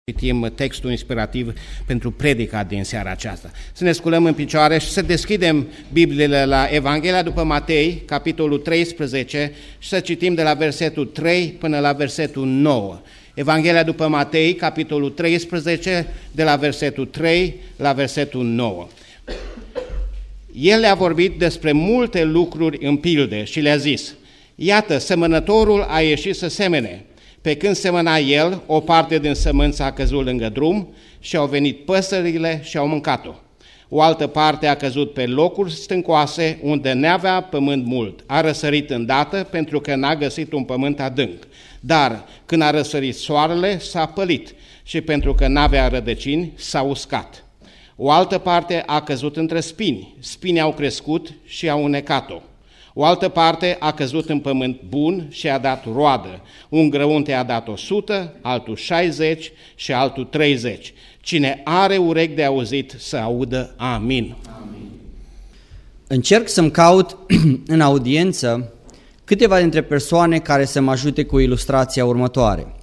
Citim textul inspirativ pentru predica din seara aceasta. Să ne sculăm în picioare și să deschidem Bibliile la Evanghelia după Matei, capitolul 13, și să citim de la versetul 3 până la versetul 9. Evanghelia după Matei, capitolul 13, de la versetul 3 la versetul 9. El le-a vorbit despre multe lucruri în pilde și le-a zis: iată, semănătorul a ieșit să semene. Pe când semăna el, o parte din sămânță a căzut lângă drum și au venit păsările și au mâncat-o. O altă parte a căzut pe locuri stâncoase, unde n-avea pământ mult. A răsărit îndată, pentru că n-a găsit un pământ adânc. Dar când a răsărit soarele, s-a pălit și pentru că n-avea rădăcini, s-a uscat. O altă parte a căzut între spini. Spinii au crescut și au unecat-o. O altă parte a căzut în pământ bun și a dat roadă. Un grăunte a dat 100, altul 60 și altul 30. Cine are urechi de auzit să audă. Amin. Amin. Încerc să-mi caut în audiență câteva dintre persoane care să mă ajute cu ilustrația următoare.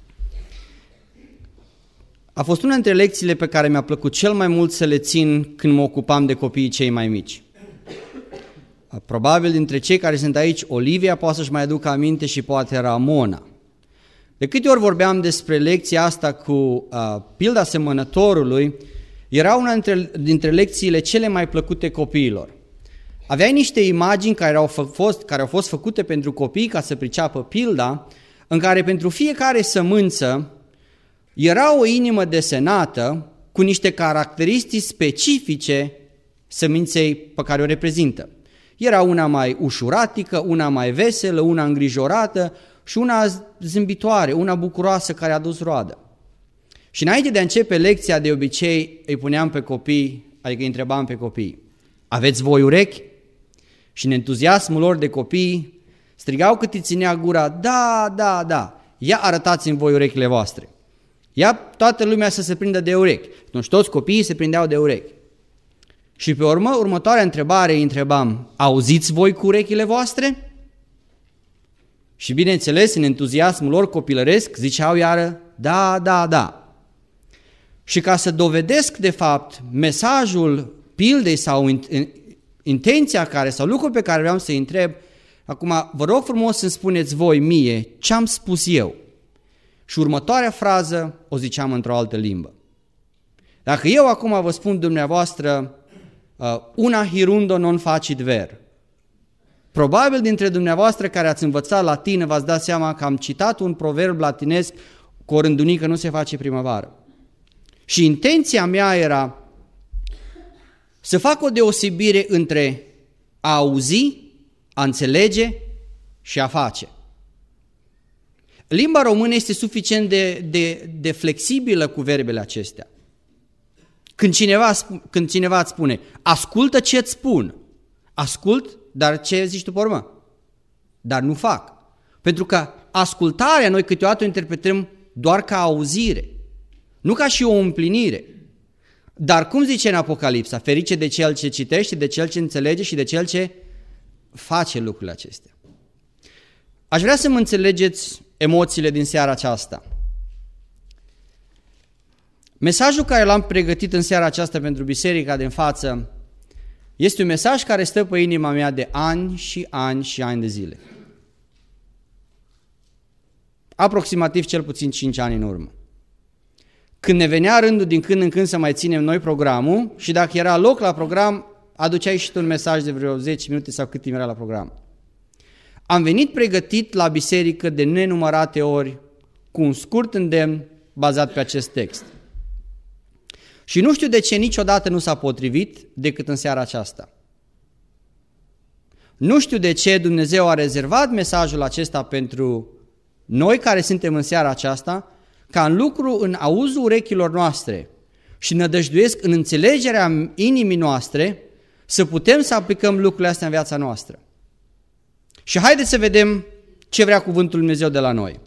A fost una dintre lecțiile pe care mi-a plăcut cel mai mult să le țin când mă ocupam de copiii cei mai mici. Probabil dintre cei care sunt aici, Olivia poate să-și mai aducă aminte și poate Ramona. De câte ori vorbeam despre lecția asta cu pilda semănătorului, era una dintre lecțiile cele mai plăcute copiilor. Aveai niște imagini care au fost făcute pentru copii ca să priceapă pilda, în care pentru fiecare sămânță era o inimă desenată cu niște caracteristici specifice sămânței pe care o reprezintă. Era una mai ușuratică, una mai veselă, una îngrijorată și una zâmbitoare, una bucuroasă care a dus roadă. Și înainte de a începe lecția, de obicei îi puneam pe copii, adică îi întrebam pe copii: aveți voi urechi? Și în entuziasmul lor de copii strigau cât îi ținea gura: da, da, da, ia arătați-mi voi urechile voastre. Ia toată lumea să se prindă de urechi. Atunci toți copiii se prindeau de urechi. Și pe urmă, următoarea întrebare îi întrebam: auziți voi cu urechile voastre? Și bineînțeles, în entuziasmul lor copilăresc, ziceau iară: da, da, da. Și ca să dovedesc de fapt mesajul pildei sau intenția care, sau lucrul pe care vreau să-i întreb, acum vă rog frumos să-mi spuneți voi mie ce am spus eu. Și următoarea frază o ziceam într-o altă limbă. Dacă eu acum vă spun dumneavoastră: una hirundo non facit ver, probabil dintre dumneavoastră care ați învățat latină v-ați dat seama că am citat un proverb latinesc: cu o rândunică nu se face primăvară. Și intenția mea era să fac o deosebire între a auzi, a înțelege și a face. Limba română este suficient de flexibilă cu verbele acestea. Când cineva îți spune: ascultă ce îți spun, ascult, dar ce zici tu pe urmă? Dar nu fac. Pentru că ascultarea noi câteodată o interpretăm doar ca auzire, nu ca și o împlinire. Dar cum zice în Apocalipsa, ferice de cel ce citește, de cel ce înțelege și de cel ce face lucrurile acestea. Aș vrea să mă înțelegeți emoțiile din seara aceasta. Mesajul care l-am pregătit în seara aceasta pentru biserica din față este un mesaj care stă pe inima mea de ani și ani și ani de zile. Aproximativ cel puțin 5 ani în urmă. Când ne venea rândul din când în când să mai ținem noi programul și dacă era loc la program, aduceai și tu un mesaj de vreo 10 minute sau cât timp era la program. Am venit pregătit la biserică de nenumărate ori cu un scurt îndemn bazat pe acest text. Și nu știu de ce niciodată nu s-a potrivit decât în seara aceasta. Nu știu de ce Dumnezeu a rezervat mesajul acesta pentru noi care suntem în seara aceasta, ca în auzul urechilor noastre și nădăjduiesc în înțelegerea inimii noastre să putem să aplicăm lucrurile astea în viața noastră. Și haideți să vedem ce vrea cuvântul Lui Dumnezeu de la noi.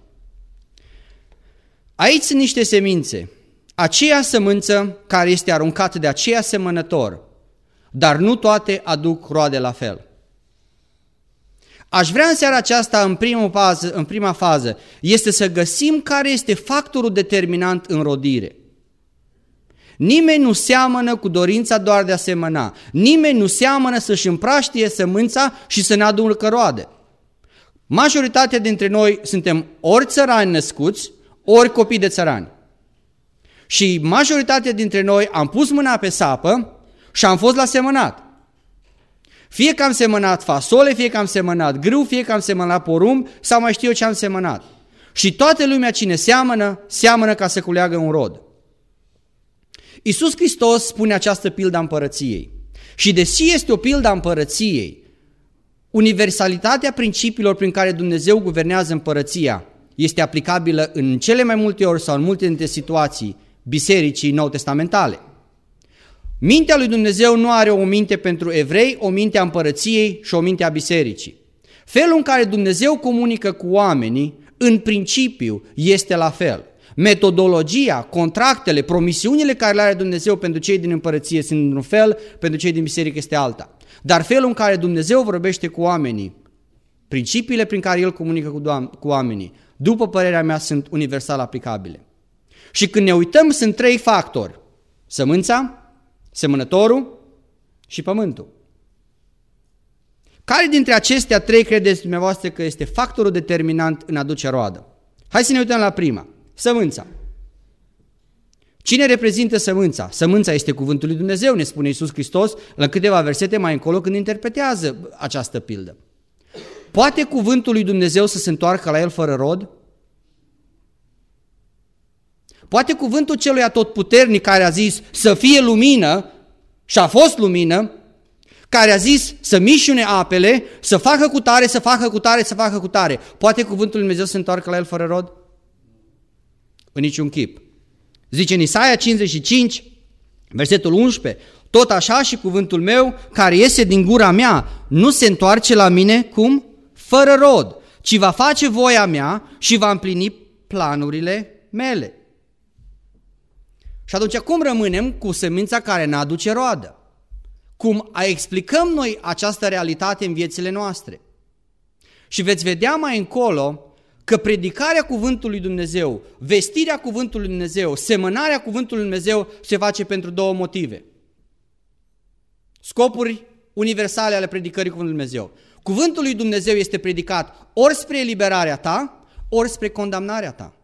Aici sunt niște semințe. Aceea sămânță care este aruncată de aceea semănător, dar nu toate aduc roade la fel. aș vrea în seara aceasta, în prima fază, este să găsim care este factorul determinant în rodire. Nimeni nu seamănă cu dorința doar de a semăna. Nimeni nu seamănă să-și împraștie sămânța și să ne aducă roade. Majoritatea dintre noi suntem ori țărani născuți, ori copii de țărani. Și majoritatea dintre noi am pus mâna pe sapă și am fost la semănat. Fie că am semănat fasole, fie că am semănat grâu, fie că am semănat porumb sau mai știu eu ce am semănat. Și toată lumea cine seamănă, seamănă ca să culeagă un rod. Iisus Hristos spune această pildă a împărăției. Și deși este o pildă a împărăției, universalitatea principiilor prin care Dumnezeu guvernează împărăția este aplicabilă în cele mai multe ori sau în multe dintre situații bisericii nou-testamentale. Mintea lui Dumnezeu nu are o minte pentru evrei, o minte a împărăției și o minte a bisericii. Felul în care Dumnezeu comunică cu oamenii, în principiu, este la fel. Metodologia, contractele, promisiunile care le are Dumnezeu pentru cei din împărăție sunt un fel, pentru cei din biserică este alta. Dar felul în care Dumnezeu vorbește cu oamenii, principiile prin care El comunică cu oamenii, după părerea mea, sunt universal aplicabile. Și când ne uităm, sunt 3 factori. Sămânța, semănătorul și pământul. Care dintre acestea 3 credeți dumneavoastră că este factorul determinant în a aduce roadă? Hai să ne uităm la prima. Sămânța. Cine reprezintă sămânța? Sămânța este cuvântul lui Dumnezeu, ne spune Iisus Hristos la câteva versete mai încolo când interpretează această pildă. Poate cuvântul lui Dumnezeu să se întoarcă la el fără rod? Poate cuvântul celui atotputernic care a zis să fie lumină și a fost lumină, care a zis să mișune apele, să facă cutare, să facă cutare, să facă cutare. Poate cuvântul lui Dumnezeu să se întoarcă la el fără rod? În niciun chip. Zice în Isaia 55, versetul 11, tot așa și cuvântul meu care iese din gura mea nu se întoarce la mine cum? Fără rod, ci va face voia mea și va împlini planurile mele. Și atunci cum rămânem cu semința care ne aduce roadă? Cum explicăm noi această realitate în viețile noastre? Și veți vedea mai încolo că predicarea cuvântului Dumnezeu, vestirea cuvântului Dumnezeu, semănarea cuvântului Dumnezeu se face pentru 2 motive. Scopuri universale ale predicării cuvântului Dumnezeu. Cuvântul lui Dumnezeu este predicat ori spre eliberarea ta, ori spre condamnarea ta.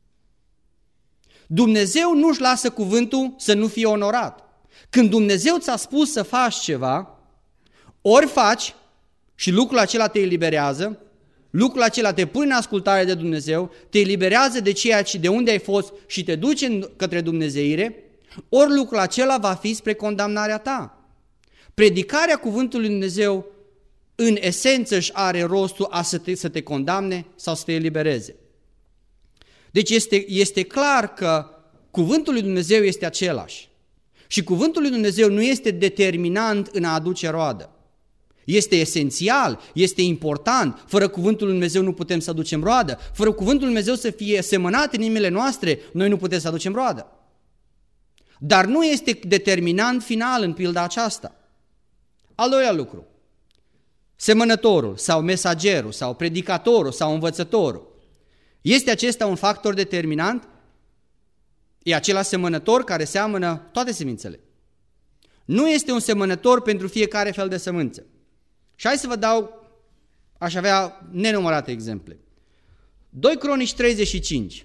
Dumnezeu nu-și lasă cuvântul să nu fie onorat. Când Dumnezeu ți-a spus să faci ceva, ori faci și lucrul acela te eliberează, lucrul acela te pune în ascultare de Dumnezeu, te eliberează de ceea ce de unde ai fost și te duce către dumnezeire, ori lucrul acela va fi spre condamnarea ta. Predicarea cuvântului lui Dumnezeu în esență își are rostul să te condamne sau să te elibereze. Deci este clar că cuvântul lui Dumnezeu este același. Și cuvântul lui Dumnezeu nu este determinant în a aduce roadă. Este esențial, este important. Fără cuvântul lui Dumnezeu nu putem să aducem roadă. Fără cuvântul lui Dumnezeu să fie semănat în inimile noastre, noi nu putem să aducem roadă. Dar nu este determinant final în pilda aceasta. Al doilea lucru. Semănătorul sau mesagerul sau predicatorul sau învățătorul. Este acesta un factor determinant? E acela semănător care seamănă toate semințele. Nu este un semănător pentru fiecare fel de sămânță. Și hai să vă dau, aș avea nenumărate exemple. 2 Cronici 35.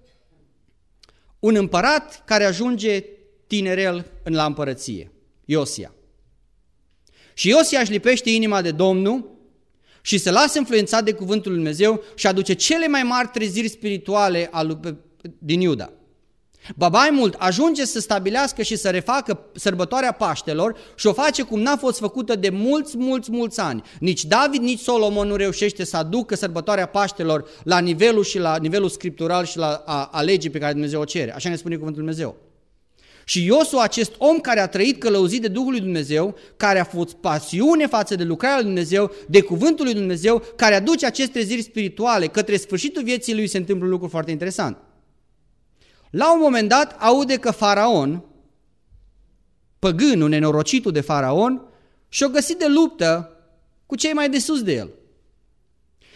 Un împărat care ajunge tinerel la împărăție, Iosia. Și Iosia își lipește inima de Domnul și se lasă influențat de cuvântul lui Dumnezeu și aduce cele mai mari treziri spirituale din Iuda. Ba mai mult, ajunge să stabilească și să refacă sărbătoarea Paștelor și o face cum n-a fost făcută de mulți ani. Nici David, nici Solomon nu reușește să aducă sărbătoarea Paștelor la nivelul scriptural și a legii pe care Dumnezeu o cere. Așa ne spune cuvântul lui Dumnezeu. Și Iosua, acest om care a trăit călăuzit de Duhul lui Dumnezeu, care a fost pasiune față de lucrarea lui Dumnezeu, de cuvântul lui Dumnezeu, care aduce aceste treziri spirituale, către sfârșitul vieții lui se întâmplă un lucru foarte interesant. La un moment dat aude că Faraon, păgânul, nenorocitul de Faraon, și-o găsit de luptă cu cei mai de sus de el.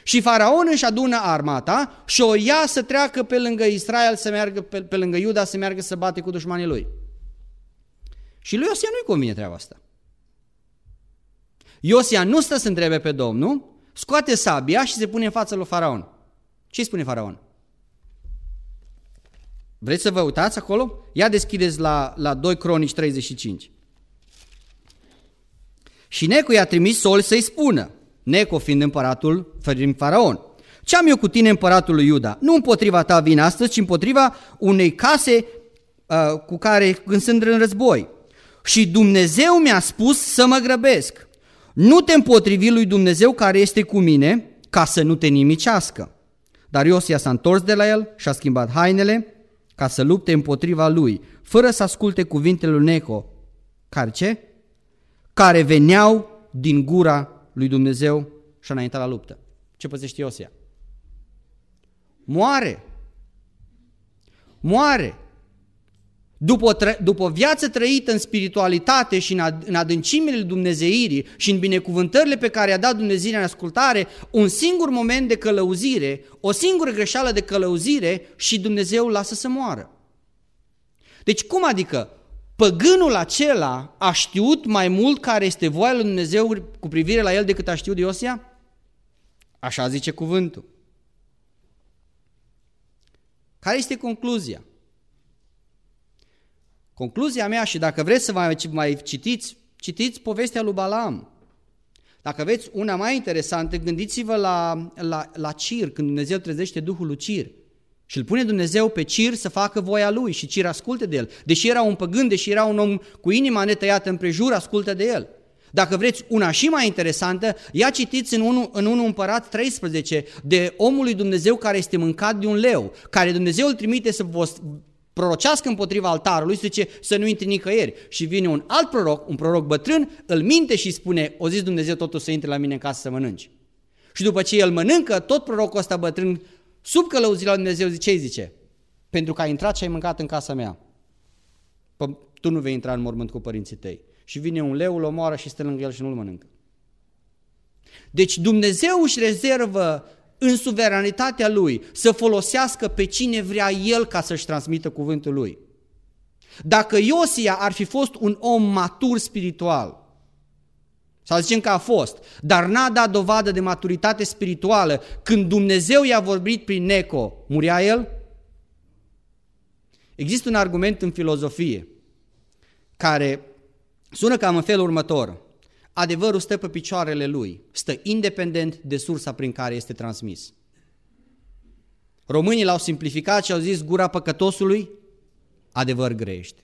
Și Faraon își adună armata și o ia să treacă pe lângă Israel, să meargă pe lângă Iuda, să meargă să bate cu dușmanii lui. Și lui Iosia nu-i convine treaba asta. Iosia nu stă să întrebe pe Domnul, scoate sabia și se pune în fața lui Faraon. Ce spune Faraon? Vreți să vă uitați acolo? Ia deschideți la 2 Cronici 35. Și Neco i-a trimis Sol să-i spună, Neco fiind împăratul Faraon, ce am eu cu tine, împăratul lui Iuda? Nu împotriva ta vin astăzi, ci împotriva unei case cu care când sunt în război. Și Dumnezeu mi-a spus să mă grăbesc. Nu te împotrivi lui Dumnezeu care este cu mine, ca să nu te nimicească. Dar Iosia s-a întors de la el și a schimbat hainele ca să lupte împotriva lui, fără să asculte cuvintele lui Neco, care veneau din gura lui Dumnezeu și a înaintat la luptă. Ce păzește Iosia? Moare. După o viață trăită în spiritualitate și în adâncimile dumnezeirii și în binecuvântările pe care i-a dat Dumnezeu în ascultare, un singur moment de călăuzire, o singură greșeală de călăuzire și Dumnezeu lasă să moară. Deci cum adică? Păgânul acela a știut mai mult care este voia lui Dumnezeu cu privire la el decât a știut Iosia? Așa zice cuvântul. Care este concluzia? Concluzia mea, și dacă vreți să mai citiți povestea lui Balaam. Dacă vreți una mai interesantă, gândiți-vă la Cir, când Dumnezeu trezește Duhul lui Cir. Și îl pune Dumnezeu pe Cir să facă voia lui și Cir ascultă de el. Deși era un păgân, deși era un om cu inima netăiată împrejur, ascultă de el. Dacă vreți una și mai interesantă, ia citiți în 1 Împărat 13 de omul lui Dumnezeu care este mâncat de un leu, care Dumnezeu îl trimite să prorocească împotriva altarului, zice să nu intri nicăieri. Și vine un alt proroc, un proroc bătrân, îl minte și spune, o zis Dumnezeu totul să intre la mine în casă să mănânci. Și după ce el mănâncă, tot prorocul ăsta bătrân, sub călăuzirea lui Dumnezeu, ce îi zice? Pentru că ai intrat și ai mâncat în casa mea, tu nu vei intra în mormânt cu părinții tăi. Și vine un leu, îl omoară și stă lângă el și nu-l mănâncă. Deci Dumnezeu își rezervă în suveranitatea Lui să folosească pe cine vrea El ca să-și transmită cuvântul Lui. Dacă Iosia ar fi fost un om matur spiritual, sau zicem că a fost, dar n-a dat dovadă de maturitate spirituală, când Dumnezeu i-a vorbit prin Neco, muria el? Există un argument în filozofie care sună cam în felul următor. Adevărul stă pe picioarele lui, stă independent de sursa prin care este transmis. Românii l-au simplificat și au zis gura păcătosului, adevăr grește.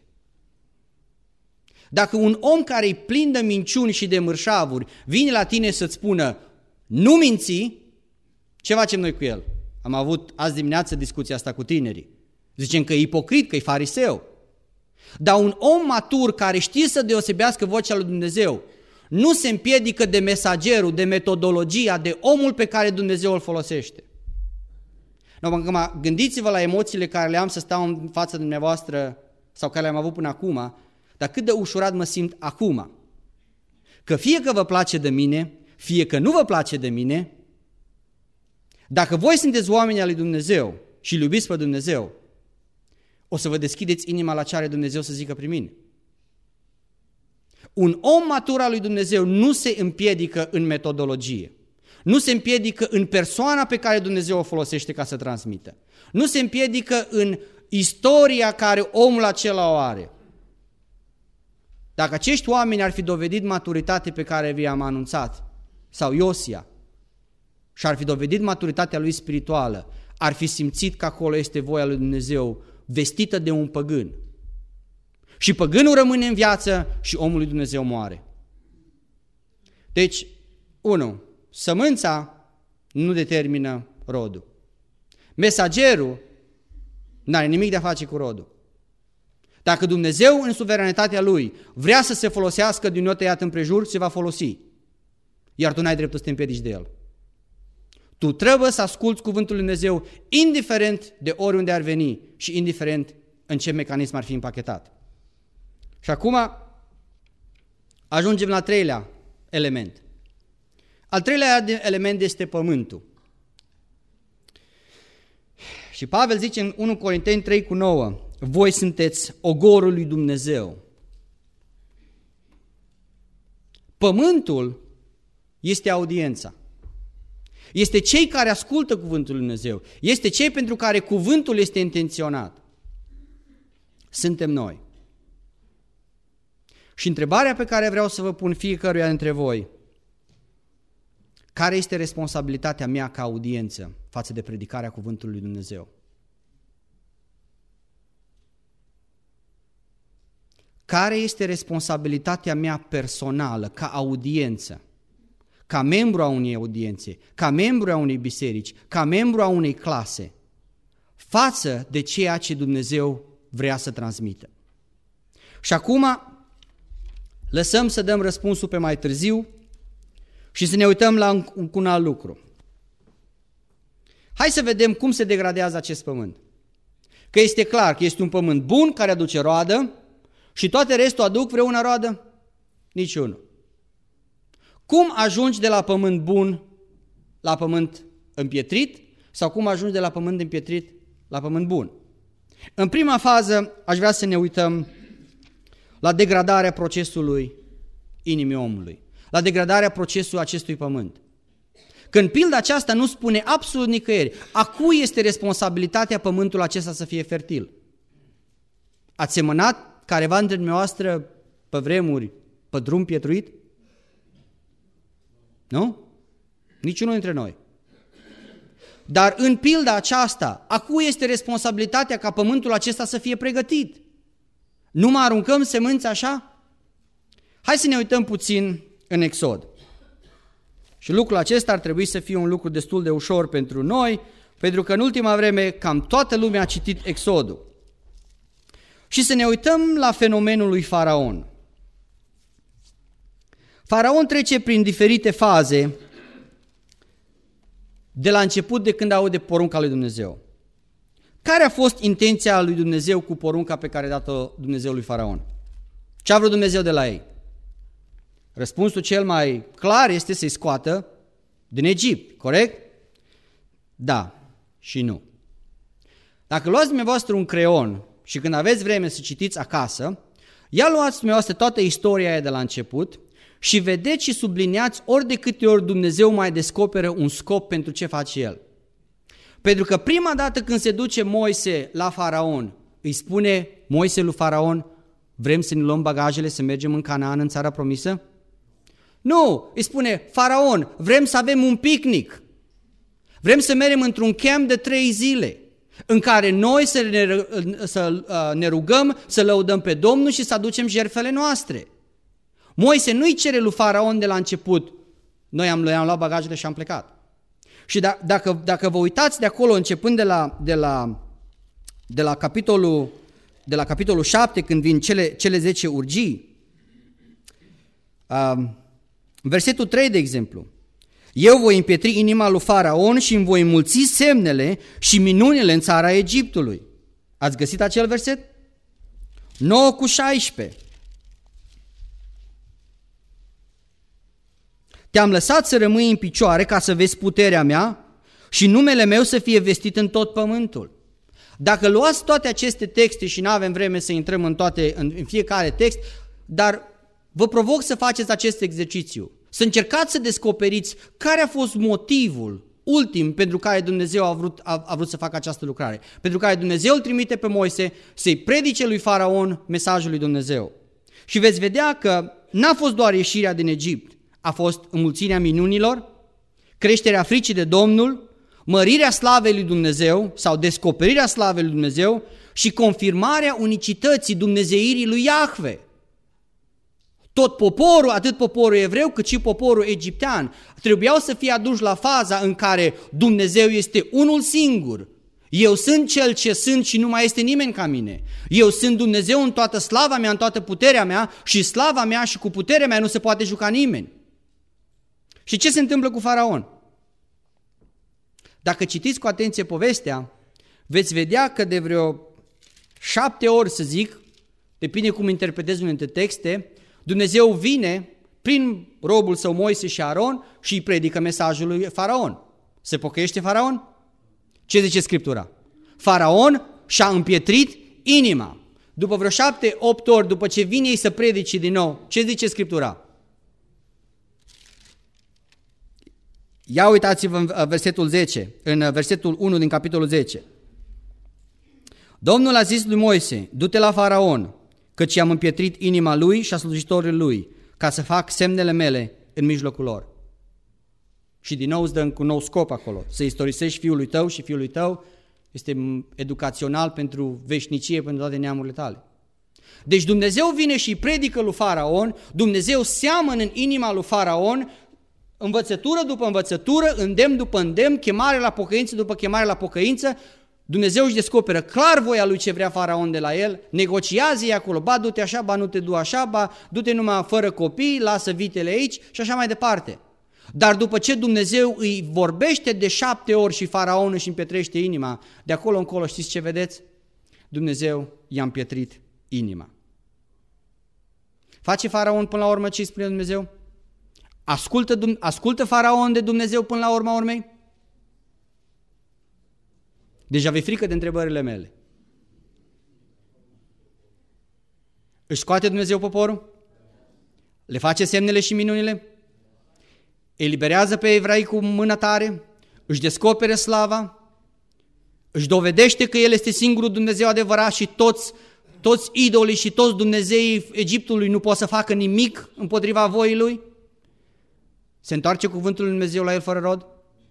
Dacă un om care e plin de minciuni și de mărșavuri vine la tine să-ți spună nu minți, ce facem noi cu el? Am avut azi dimineață discuția asta cu tinerii. Zicem că e ipocrit, că e fariseu. Dar un om matur care știe să deosebească vocea lui Dumnezeu nu se împiedică de mesagerul, de metodologia, de omul pe care Dumnezeu îl folosește. Gândiți-vă la emoțiile care le am să stau în fața dumneavoastră sau care le-am avut până acum, dar cât de ușurat mă simt acum. Că fie că vă place de mine, fie că nu vă place de mine, dacă voi sunteți oameni al lui Dumnezeu și îl iubiți pe Dumnezeu, o să vă deschideți inima la ce are Dumnezeu să zică prin mine. Un om matur al lui Dumnezeu nu se împiedică în metodologie, nu se împiedică în persoana pe care Dumnezeu o folosește ca să transmită, nu se împiedică în istoria care omul acela o are. Dacă acești oameni ar fi dovedit maturitate pe care vi-am anunțat, sau Iosia, și ar fi dovedit maturitatea lui spirituală, ar fi simțit că acolo este voia lui Dumnezeu vestită de un păgân. Și păgânul rămâne în viață și omul lui Dumnezeu moare. Deci, 1. Sămânța nu determină rodul. Mesagerul n-are nimic de a face cu rodul. Dacă Dumnezeu în suveranitatea Lui vrea să se folosească din nou tăiat împrejur, se va folosi. Iar tu n-ai dreptul să te împiedici de El. Tu trebuie să asculți cuvântul lui Dumnezeu indiferent de oriunde ar veni și indiferent în ce mecanism ar fi împachetat. Și acum ajungem la 3-lea element. Al 3-lea element este pământul. Și Pavel zice în 1 Corinteni 3:9, voi sunteți ogorul lui Dumnezeu. Pământul este audiența. Este cei care ascultă cuvântul lui Dumnezeu. Este cei pentru care cuvântul este intenționat. Suntem noi. Și întrebarea pe care vreau să vă pun fiecăruia dintre voi, care este responsabilitatea mea ca audiență față de predicarea cuvântului lui Dumnezeu? Care este responsabilitatea mea personală ca audiență, ca membru a unei audiențe, ca membru a unei biserici, ca membru a unei clase, față de ceea ce Dumnezeu vrea să transmită? Și acum lăsăm să dăm răspunsul pe mai târziu și să ne uităm la un alt lucru. Hai să vedem cum se degradează acest pământ. Că este clar că este un pământ bun care aduce roadă și toate restul aduc vreuna roadă? Niciunul. Cum ajungi de la pământ bun la pământ împietrit sau cum ajungi de la pământ împietrit la pământ bun? În prima fază aș vrea să ne uităm la degradarea procesului inimii omului, la degradarea procesului acestui pământ. Când pilda aceasta nu spune absolut nicăieri, a cui este responsabilitatea pământul acesta să fie fertil? Ați semănat careva dintre dumneavoastră pe vremuri pe drum pietruit? Nu? Niciunul dintre noi. Dar în pilda aceasta, a cui este responsabilitatea ca pământul acesta să fie pregătit? Nu mai aruncăm semânțe așa? Hai să ne uităm puțin în Exod. Și lucrul acesta ar trebui să fie un lucru destul de ușor pentru noi, pentru că în ultima vreme cam toată lumea a citit Exodul. Și să ne uităm la fenomenul lui Faraon. Faraon trece prin diferite faze de la început de când aude porunca lui Dumnezeu. Care a fost intenția lui Dumnezeu cu porunca pe care a dat-o Dumnezeu lui Faraon? Ce a vrut Dumnezeu de la ei? Răspunsul cel mai clar este să-i scoată din Egipt, corect? Da și nu. Dacă luați dumneavoastră un creion și când aveți vreme să citiți acasă, luați dumneavoastră toată istoria aia de la început și vedeți și subliniați ori de câte ori Dumnezeu mai descoperă un scop pentru ce face El. Pentru că prima dată când se duce Moise la Faraon, îi spune Moise lui Faraon, vrem să ne luăm bagajele să mergem în Canaan, în țara promisă? Nu, îi spune Faraon, vrem să avem un picnic, vrem să mergem într-un camp de 3 zile, în care noi să ne rugăm, să lăudăm pe Domnul și să aducem jertfele noastre. Moise nu-i cere lui Faraon de la început, noi am luat bagajele și am plecat. Și dacă vă uitați de acolo, începând de la capitolul 7, când vin cele 10 urgii, versetul 3, de exemplu, eu voi împietri inima lui Faraon și îmi voi înmulți semnele și minunile în țara Egiptului. Ați găsit acel verset? 9:16. Te-am lăsat să rămâi în picioare ca să vezi puterea mea și numele meu să fie vestit în tot pământul. Dacă luați toate aceste texte și nu avem vreme să intrăm în fiecare text, dar vă provoc să faceți acest exercițiu. Să încercați să descoperiți care a fost motivul ultim pentru care Dumnezeu a vrut să facă această lucrare. Pentru care Dumnezeu îl trimite pe Moise să-i predice lui Faraon mesajul lui Dumnezeu. Și veți vedea că n-a fost doar ieșirea din Egipt, a fost înmulțirea minunilor, creșterea fricii de Domnul, mărirea slavei lui Dumnezeu sau descoperirea slavei lui Dumnezeu și confirmarea unicității dumnezeirii lui Iahve. Tot poporul, atât poporul evreu cât și poporul egiptean, trebuiau să fie aduși la faza în care Dumnezeu este unul singur. Eu sunt cel ce sunt și nu mai este nimeni ca mine. Eu sunt Dumnezeu în toată slava mea, în toată puterea mea și slava mea și cu puterea mea nu se poate juca nimeni. Și ce se întâmplă cu Faraon? Dacă citiți cu atenție povestea, veți vedea că de vreo 7 ori, să zic, depinde cum interpretezi unele texte, Dumnezeu vine prin robul său Moise și Aron și îi predică mesajul lui Faraon. Se pocăiește Faraon? Ce zice Scriptura? Faraon și-a împietrit inima. După vreo 7-8 ori, după ce vine ei să predice din nou, ce zice Scriptura? Ia uitați-vă în versetul 10, în versetul 1 din capitolul 10. Domnul a zis lui Moise, du-te la Faraon, căci am împietrit inima lui și a slujitorilor lui, ca să fac semnele mele în mijlocul lor. Și din nou îți dă cu un nou scop acolo, să istorisești fiului tău și fiului tău este educațional pentru veșnicie, pentru toate neamurile tale. Deci Dumnezeu vine și predică lui Faraon, Dumnezeu seamănă în inima lui Faraon învățătură după învățătură, îndemn după îndemn, chemare la pocăință după chemare la pocăință. Dumnezeu își descoperă clar voia lui ce vrea Faraon de la el, negociază ei acolo, ba du-te așa, ba nu te du așa, ba du-te numai fără copii, lasă vitele aici și așa mai departe. Dar după ce Dumnezeu îi vorbește de 7 ori și Faraon își împietrește inima, de acolo încolo știți ce vedeți? Dumnezeu i-a împietrit inima. Face Faraon până la urmă ce îi spune Dumnezeu? Ascultă Faraon de Dumnezeu până la urma urmei? Deja vi frică de întrebările mele. Își scoate Dumnezeu poporul? Le face semnele și minunile? Eliberează pe evrei cu mână tare? Își descopere slava? Își dovedește că El este singurul Dumnezeu adevărat și toți idolii și toți dumnezeii Egiptului nu pot să facă nimic împotriva voii Lui? Se întoarce cuvântul lui Dumnezeu la el fără rod?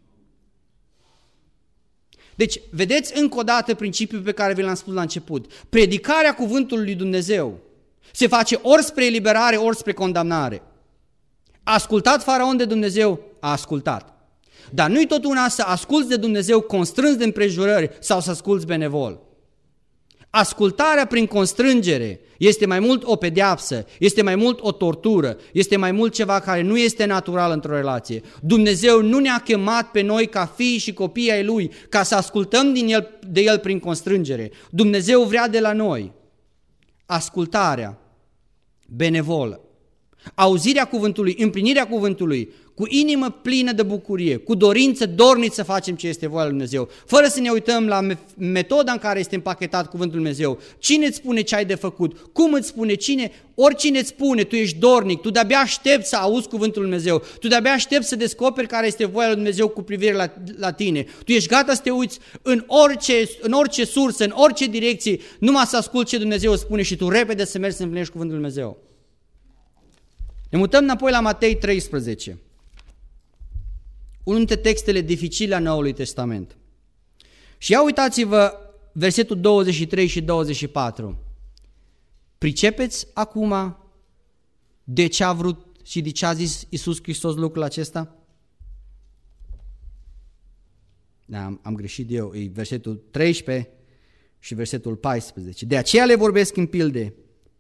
Deci, vedeți încă o dată principiul pe care vi l-am spus la început. Predicarea cuvântului lui Dumnezeu se face ori spre eliberare, ori spre condamnare. A ascultat Faraon de Dumnezeu? A ascultat. Dar nu-i tot una să asculți de Dumnezeu constrâns de împrejurări sau să asculți benevol. Ascultarea prin constrângere este mai mult o pedeapsă, este mai mult o tortură, este mai mult ceva care nu este natural într-o relație. Dumnezeu nu ne-a chemat pe noi ca fii și copii ai Lui ca să ascultăm de El prin constrângere. Dumnezeu vrea de la noi ascultarea benevolă, auzirea cuvântului, împlinirea cuvântului, cu inimă plină de bucurie, cu dorință dorniți să facem ce este voia lui Dumnezeu, fără să ne uităm la metoda în care este împachetat cuvântul lui Dumnezeu. Cine îți spune ce ai de făcut? Cum îți spune? Cine? Oricine îți spune, tu ești dornic, tu de-abia aștepți să auzi cuvântul lui Dumnezeu, tu de-abia aștepți să descoperi care este voia lui Dumnezeu cu privire la tine. Tu ești gata să te uiți în orice sursă, în orice direcție, numai să asculți ce Dumnezeu îți spune și tu repede să mergi să împlinești cuvântul lui Dumnezeu. Ne mutăm înapoi la Matei 13. Unul dintre textele dificile a Noului Testament. Și ia uitați-vă versetul 23 și 24. Pricepeți acum de ce a vrut și de ce a zis Iisus Hristos lucrul acesta? Da, am greșit eu, e versetul 13 și versetul 14. De aceea le vorbesc în pilde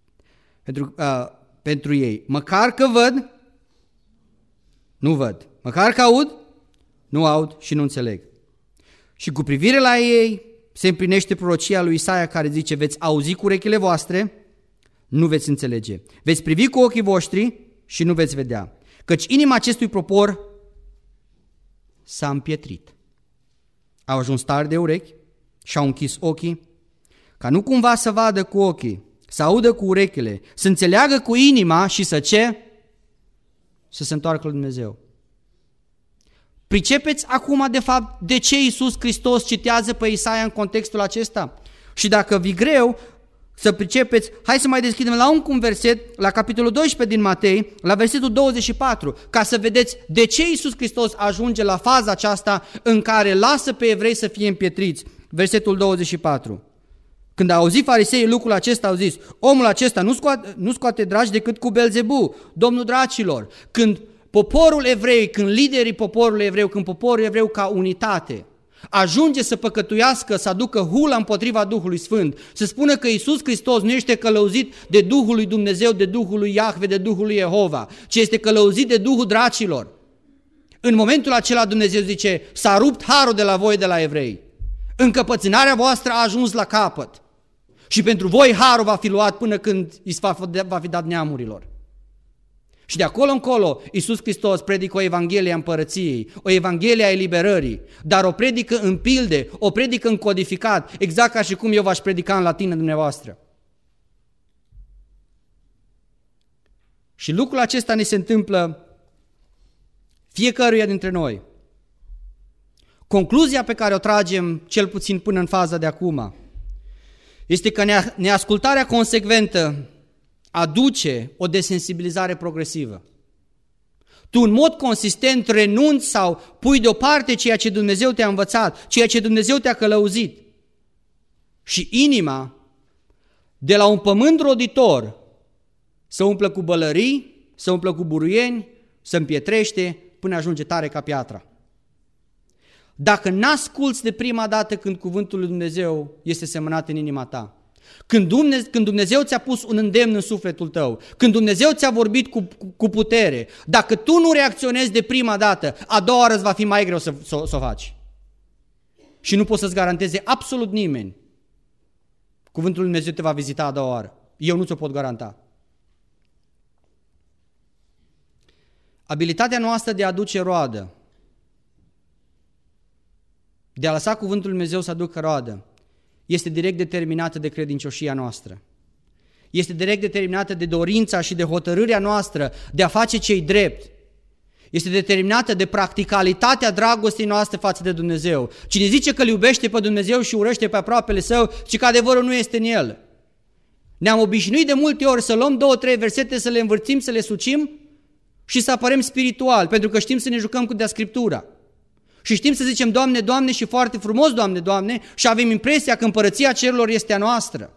pentru ei. Măcar că văd, nu văd. Măcar că aud, nu aud și nu înțeleg. Și cu privire la ei se împlinește prorocia lui Isaia care zice: veți auzi cu urechile voastre, nu veți înțelege. Veți privi cu ochii voștri și nu veți vedea. Căci inima acestui popor s-a împietrit. Au ajuns tari de urechi și au închis ochii, ca nu cumva să vadă cu ochii, să audă cu urechile, să înțeleagă cu inima și să ce? Să se întoarcă la Dumnezeu. Pricepeți acum, de fapt, de ce Iisus Hristos citează pe Isaia în contextul acesta? Și dacă vi greu să pricepeți, hai să mai deschidem la un verset, la capitolul 12 din Matei, la versetul 24, ca să vedeți de ce Iisus Hristos ajunge la faza aceasta în care lasă pe evrei să fie împietriți. Versetul 24. Când au auzit fariseii lucrul acesta, au zis: omul acesta nu scoate dragi decât cu Belzebu, domnul dracilor. Când poporul evrei, când liderii poporului evreu, când poporul evreu ca unitate ajunge să păcătuiască, să aducă hula împotriva Duhului Sfânt, să spună că Iisus Hristos nu este călăuzit de Duhul lui Dumnezeu, de Duhul lui Iahve, de Duhul lui Jehova, ci este călăuzit de Duhul dracilor. În momentul acela Dumnezeu zice: s-a rupt harul de la voi, de la evrei. Încăpățânarea voastră a ajuns la capăt. Și pentru voi harul va fi luat până când va fi dat neamurilor. Și de acolo încolo, Iisus Hristos predică o evanghelie a împărăției, o evanghelie a eliberării, dar o predică în pilde, o predică în codificat, exact ca și cum eu v-aș predica în latină dumneavoastră. Și lucrul acesta ne se întâmplă fiecăruia dintre noi. Concluzia pe care o tragem, cel puțin până în faza de acum, este că neascultarea consecventă aduce o desensibilizare progresivă. Tu în mod consistent renunți sau pui deoparte ceea ce Dumnezeu te-a învățat, ceea ce Dumnezeu te-a călăuzit. Și inima, de la un pământ roditor, se umplă cu bălării, se umplă cu buruieni, se împietrește până ajunge tare ca piatra. Dacă n-asculți de prima dată când cuvântul lui Dumnezeu este semănat în inima ta, când Dumnezeu ți-a pus un îndemn în sufletul tău, când Dumnezeu ți-a vorbit cu putere, dacă tu nu reacționezi de prima dată, a doua oară îți va fi mai greu să o faci. Și nu poți să-ți garanteze absolut nimeni. Cuvântul lui Dumnezeu te va vizita a doua oară. Eu nu ți-o pot garanta. Abilitatea noastră de a aduce roadă, de a lăsa cuvântul lui Dumnezeu să aducă roadă, este direct determinată de credincioșia noastră. Este direct determinată de dorința și de hotărârea noastră de a face ce-i drept. Este determinată de practicalitatea dragostei noastre față de Dumnezeu. Cine zice că îl iubește pe Dumnezeu și urăște pe aproapele său, ci că adevărul nu este în el. Ne-am obișnuit de multe ori să luăm 2-3 versete, să le învârțim, să le sucim și să apărem spiritual, pentru că știm să ne jucăm cu Scriptura. Și știm să zicem, Doamne, Doamne, și foarte frumos, Doamne, Doamne, și avem impresia că împărăția cerurilor este a noastră.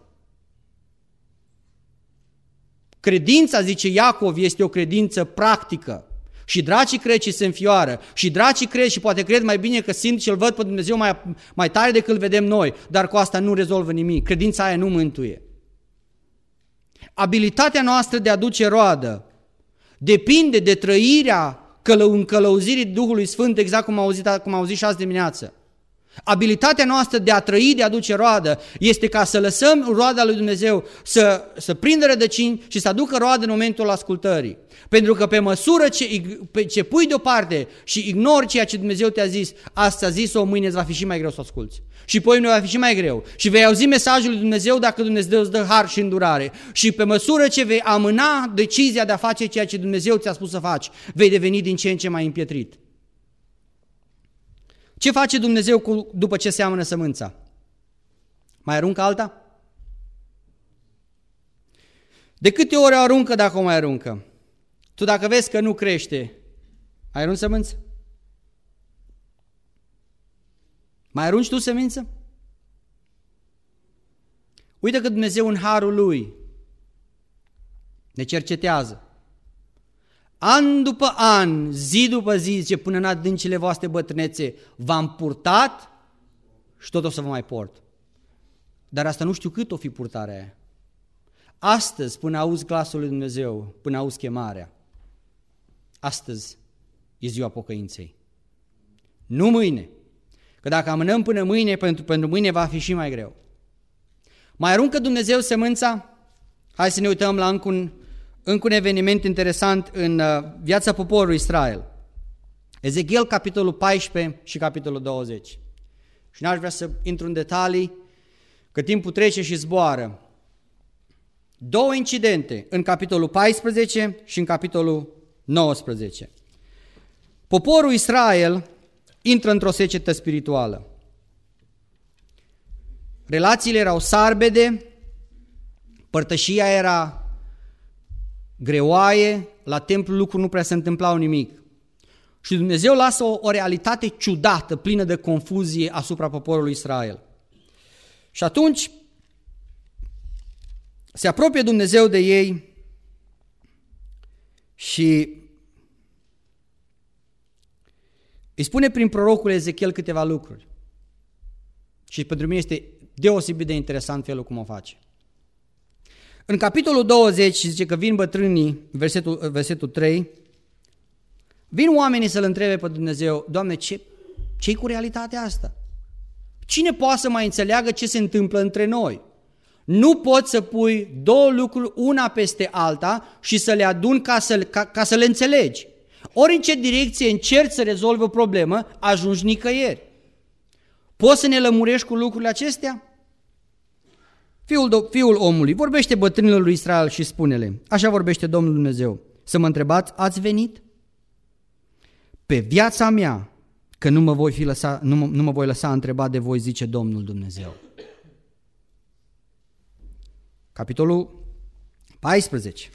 Credința, zice Iacov, este o credință practică. Și dracii cred și se înfioară. Și dracii cred și poate cred mai bine că simt și îl văd pe Dumnezeu mai tare decât îl vedem noi, dar cu asta nu rezolvă nimic. Credința aia nu mântuie. Abilitatea noastră de a duce roadă depinde de trăirea în călăuzirii Duhului Sfânt, exact cum am auzit și azi dimineață. Abilitatea noastră de a trăi, de a duce roadă, este ca să lăsăm roada lui Dumnezeu să prindă rădăcini și să aducă roadă în momentul ascultării. Pentru că pe măsură ce pui deoparte și ignori ceea ce Dumnezeu te-a zis, asta a zis-o, mâine îți va fi și mai greu să asculți. Și poi nu va fi și mai greu. Și vei auzi mesajul lui Dumnezeu dacă Dumnezeu îți dă har și îndurare. Și pe măsură ce vei amâna decizia de a face ceea ce Dumnezeu ți-a spus să faci, vei deveni din ce în ce mai împietrit. Ce face Dumnezeu după ce seamănă sămânța? Mai aruncă alta? De câte ori o aruncă dacă o mai aruncă? Tu dacă vezi că nu crește, mai arunci sămânță? Mai arunci tu semință? Uite că Dumnezeu în harul Lui ne cercetează. An după an, zi după zi, zice, până în adâncile voastre bătrânețe, v-am purtat și tot o să vă mai port. Dar asta nu știu cât o fi purtarea aia. Astăzi, până auzi glasul lui Dumnezeu, până auzi chemarea, astăzi e ziua pocăinței. Nu mâine, că dacă amânăm până mâine, pentru mâine va fi și mai greu. Mai aruncă Dumnezeu sămânța? Hai să ne uităm la încă un eveniment interesant în viața poporului Israel. Ezechiel, capitolul 14 și capitolul 20. Și n-aș vrea să intru în detalii, că timpul trece și zboară. Două incidente în capitolul 14 și în capitolul 19. Poporul Israel intră într-o secetă spirituală. Relațiile erau sarbede, părtășia era greoaie, la templu lucruri nu prea se întâmplau nimic. Și Dumnezeu lasă o realitate ciudată, plină de confuzie asupra poporului Israel. Și atunci se apropie Dumnezeu de ei și îi spune prin prorocul Ezechiel câteva lucruri. Și pentru mine este deosebit de interesant felul cum o face. În capitolul 20 zice că vin bătrânii, versetul 3, vin oamenii să-L întrebe pe Dumnezeu, Doamne, ce-i cu realitatea asta? Cine poate să mai înțeleagă ce se întâmplă între noi? Nu poți să pui două lucruri una peste alta și să le aduni ca să le înțelegi. Ori în ce direcție încerci să rezolvi o problemă, ajungi nicăieri. Poți să ne lămurești cu lucrurile acestea? Fiul omului vorbește bătrânilor lui Israel și spune-le, așa vorbește Domnul Dumnezeu, să mă întrebați, ați venit? Pe viața mea, că nu mă voi lăsa întrebat de voi, zice Domnul Dumnezeu. Capitolul 14.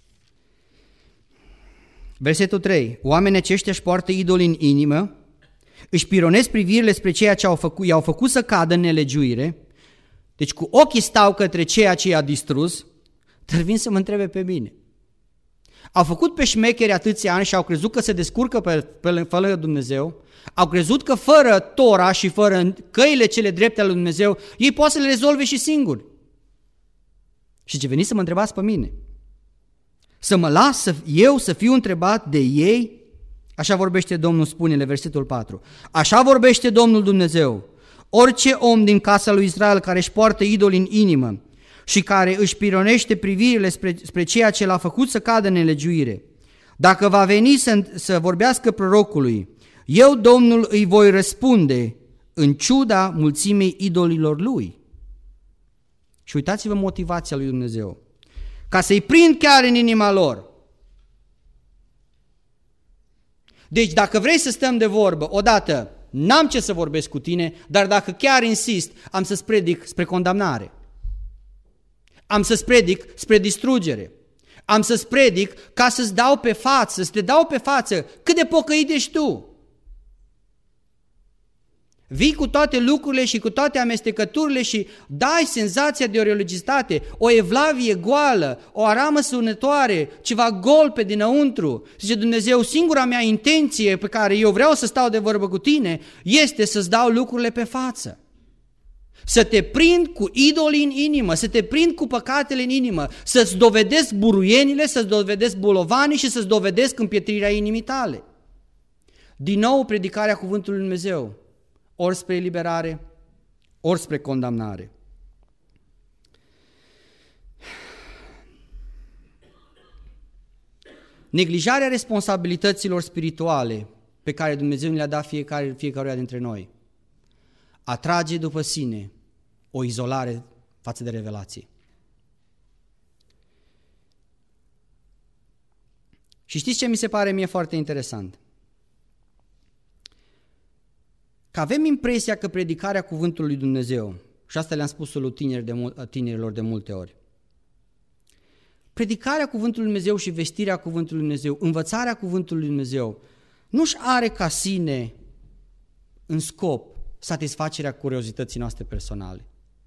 Versetul 3. Oamenii aceștia își poartă idoli în inimă, își pironesc privirile spre ceea ce i-au făcut să cadă în nelegiuire, deci cu ochii stau către ceea ce i-a distrus, dar vin să mă întrebe pe mine. Au făcut pe șmecheri atâția ani și au crezut că se descurcă fără Dumnezeu, au crezut că fără Tora și fără căile cele drepte ale lui Dumnezeu, ei pot să le rezolve și singuri. Și ce veniți să mă întrebați pe mine? Să mă las eu să fiu întrebat de ei? Așa vorbește Domnul, spune-le, versetul 4. Așa vorbește Domnul Dumnezeu. Orice om din casa lui Israel care își poartă idoli în inimă și care își pironește privirile spre ceea ce l-a făcut să cadă în nelegiuire, dacă va veni să vorbească prorocului, eu, Domnul, îi voi răspunde în ciuda mulțimii idolilor lui. Și uitați-vă motivația lui Dumnezeu. Ca să-i prind chiar în inima lor. Deci dacă vrei să stăm de vorbă, odată, n-am ce să vorbesc cu tine, dar dacă chiar insist, am să-ți predic spre condamnare. Am să-ți predic spre distrugere. Am să-ți predic ca să-ți dau pe față, să te dau pe față cât de pocăit ești tu. Vii cu toate lucrurile și cu toate amestecăturile și dai senzația de o religiositate, o evlavie goală, o aramă sunătoare, ceva gol pe dinăuntru. Zice Dumnezeu, singura mea intenție pe care eu vreau să stau de vorbă cu tine este să-ți dau lucrurile pe față. Să te prind cu idolii în inimă, să te prind cu păcatele în inimă, să-ți dovedesc buruienile, să-ți dovedesc bolovanii și să-ți dovedesc împietrirea inimii tale. Din nou predicarea cuvântului lui Dumnezeu. Ori spre eliberare, ori spre condamnare. Neglijarea responsabilităților spirituale pe care Dumnezeu le-a dat fiecăruia dintre noi atrage după sine o izolare față de revelație. Și știți ce mi se pare mie foarte interesant? Că avem impresia că predicarea cuvântului lui Dumnezeu, și asta le-am spus lui tinerilor de multe ori, predicarea cuvântului lui Dumnezeu și vestirea cuvântului lui Dumnezeu, învățarea cuvântului lui Dumnezeu, nu-și are ca sine în scop satisfacerea curiozității noastre personale.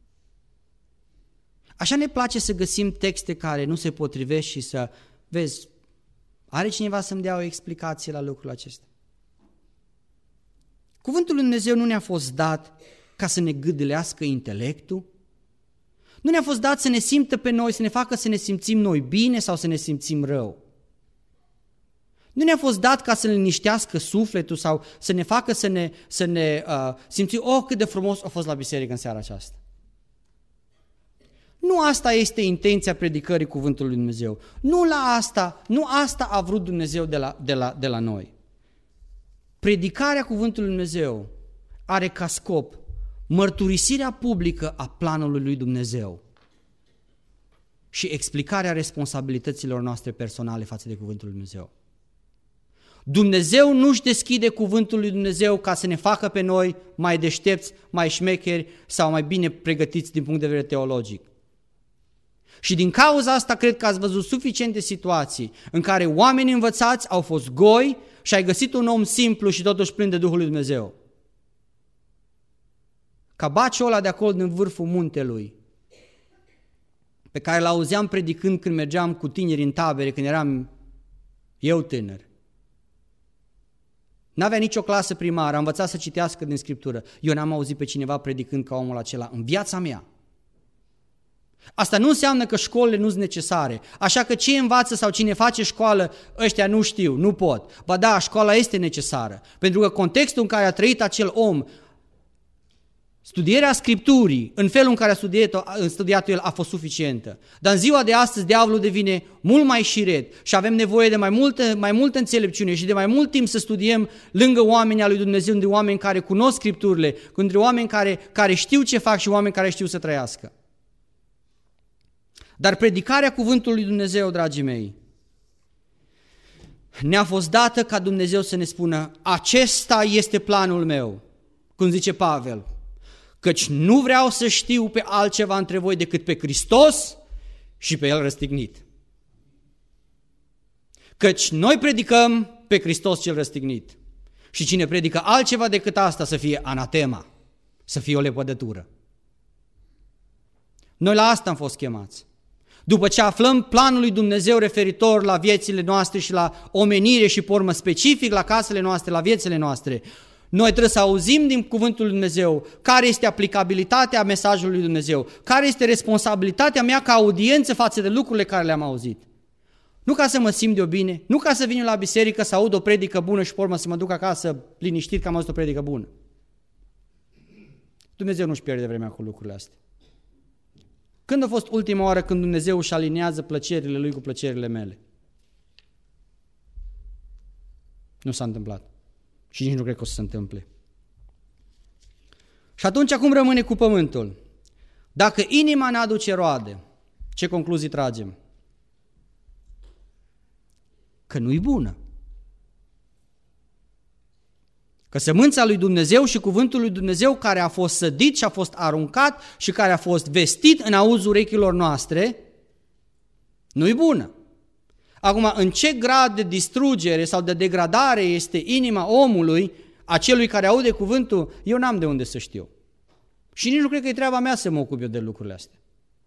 Așa ne place să găsim texte care nu se potrivesc și să, vezi, are cineva să-mi dea o explicație la lucrul acesta? Cuvântul lui Dumnezeu nu ne-a fost dat ca să ne gâdelească intelectul, nu ne-a fost dat să ne simtă pe noi, să ne facă să ne simțim noi bine sau să ne simțim rău. Nu ne-a fost dat ca să ne liniștească sufletul sau să ne facă să ne simțim, cât de frumos a fost la biserică în seara aceasta. Nu asta este intenția predicării cuvântului lui Dumnezeu. Nu asta a vrut Dumnezeu de la noi. Predicarea cuvântului lui Dumnezeu are ca scop mărturisirea publică a planului lui Dumnezeu și explicarea responsabilităților noastre personale față de cuvântul lui Dumnezeu. Dumnezeu nu-și deschide cuvântul lui Dumnezeu ca să ne facă pe noi mai deștepți, mai șmecheri sau mai bine pregătiți din punct de vedere teologic. Și din cauza asta cred că ați văzut suficiente situații în care oameni învățați au fost goi și ai găsit un om simplu și totuși plin de Duhul lui Dumnezeu. Ca baciul ăla de acolo din vârful muntelui, pe care l-auzeam predicând când mergeam cu tineri în tabere, când eram eu tânăr. N-avea nicio clasă primară, a învățat să citească din Scriptură. Eu n-am auzit pe cineva predicând ca omul acela în viața mea. Asta nu înseamnă că școlile nu sunt necesare, așa că ce învață sau cine face școală, ăștia nu știu, nu pot. Ba da, școala este necesară, pentru că contextul în care a trăit acel om studierea Scripturii, în felul în care a studiat-o el, a fost suficientă. Dar în ziua de astăzi, diavolul devine mult mai șiret și avem nevoie de mai multă înțelepciune și de mai mult timp să studiem lângă oamenii al lui Dumnezeu, de oameni care cunosc Scripturile, între oameni care știu ce fac și oameni care știu să trăiască. Dar predicarea cuvântului lui Dumnezeu, dragii mei, ne-a fost dată ca Dumnezeu să ne spună: acesta este planul meu, cum zice Pavel, căci nu vreau să știu pe altceva între voi decât pe Hristos și pe El răstignit. Căci noi predicăm pe Hristos cel răstignit și cine predică altceva decât asta să fie anatema, să fie o lepădătură. Noi la asta am fost chemați. După ce aflăm planul lui Dumnezeu referitor la viețile noastre și la omenire și pormă specific la casele noastre, la viețile noastre, noi trebuie să auzim din cuvântul lui Dumnezeu care este aplicabilitatea mesajului lui Dumnezeu, care este responsabilitatea mea ca audiență față de lucrurile care le-am auzit. Nu ca să mă simt de bine, nu ca să vin la biserică să aud o predică bună și pormă să mă duc acasă liniștit că am auzit o predică bună. Dumnezeu nu-și pierde vremea cu lucrurile astea. Când a fost ultima oară când Dumnezeu își aliniază plăcerile Lui cu plăcerile mele? Nu s-a întâmplat. Și nici nu cred că o să se întâmple. Și atunci acum rămâne cu pământul. Dacă inima n-aduce roade, ce concluzii tragem? Că nu-i bună. Că sămânța lui Dumnezeu și cuvântul lui Dumnezeu care a fost sădit și a fost aruncat și care a fost vestit în auzul urechilor noastre, nu-i bună. Acum, în ce grad de distrugere sau de degradare este inima omului, a celui care aude cuvântul, eu n-am de unde să știu. Și nici nu cred că e treaba mea să mă ocup eu de lucrurile astea.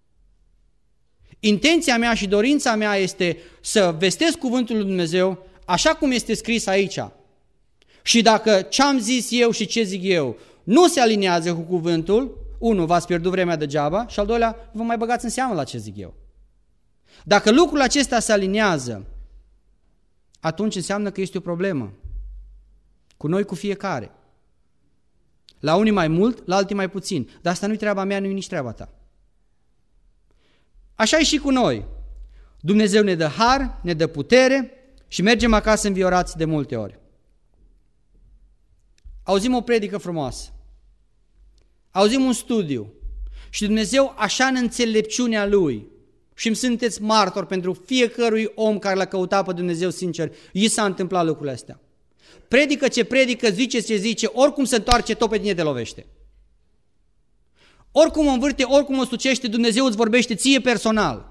Intenția mea și dorința mea este să vestesc cuvântul lui Dumnezeu așa cum este scris aici. Și dacă ce am zis eu și ce zic eu nu se aliniază cu cuvântul, unu, v-ați pierdut vremea degeaba și al doilea, vă mai băgați în seamă la ce zic eu. Dacă lucrul acesta se aliniază, atunci înseamnă că este o problemă. Cu noi, cu fiecare. La unii mai mult, la alții mai puțin. Dar asta nu-i treaba mea, nu-i nici treaba ta. Așa e și cu noi. Dumnezeu ne dă har, ne dă putere și mergem acasă înviorați de multe ori. Auzim o predică frumoasă. Auzim un studiu. Și Dumnezeu, așa în înțelepciunea Lui, și îmi sunteți martori pentru fiecărui om care l-a căutat pe Dumnezeu sincer, i s-a întâmplat lucrurile astea. Predică ce predică, zice ce zice, oricum se întoarce, tot pe tine te lovește. Oricum o învârte, oricum o sucește, Dumnezeu îți vorbește ție personal.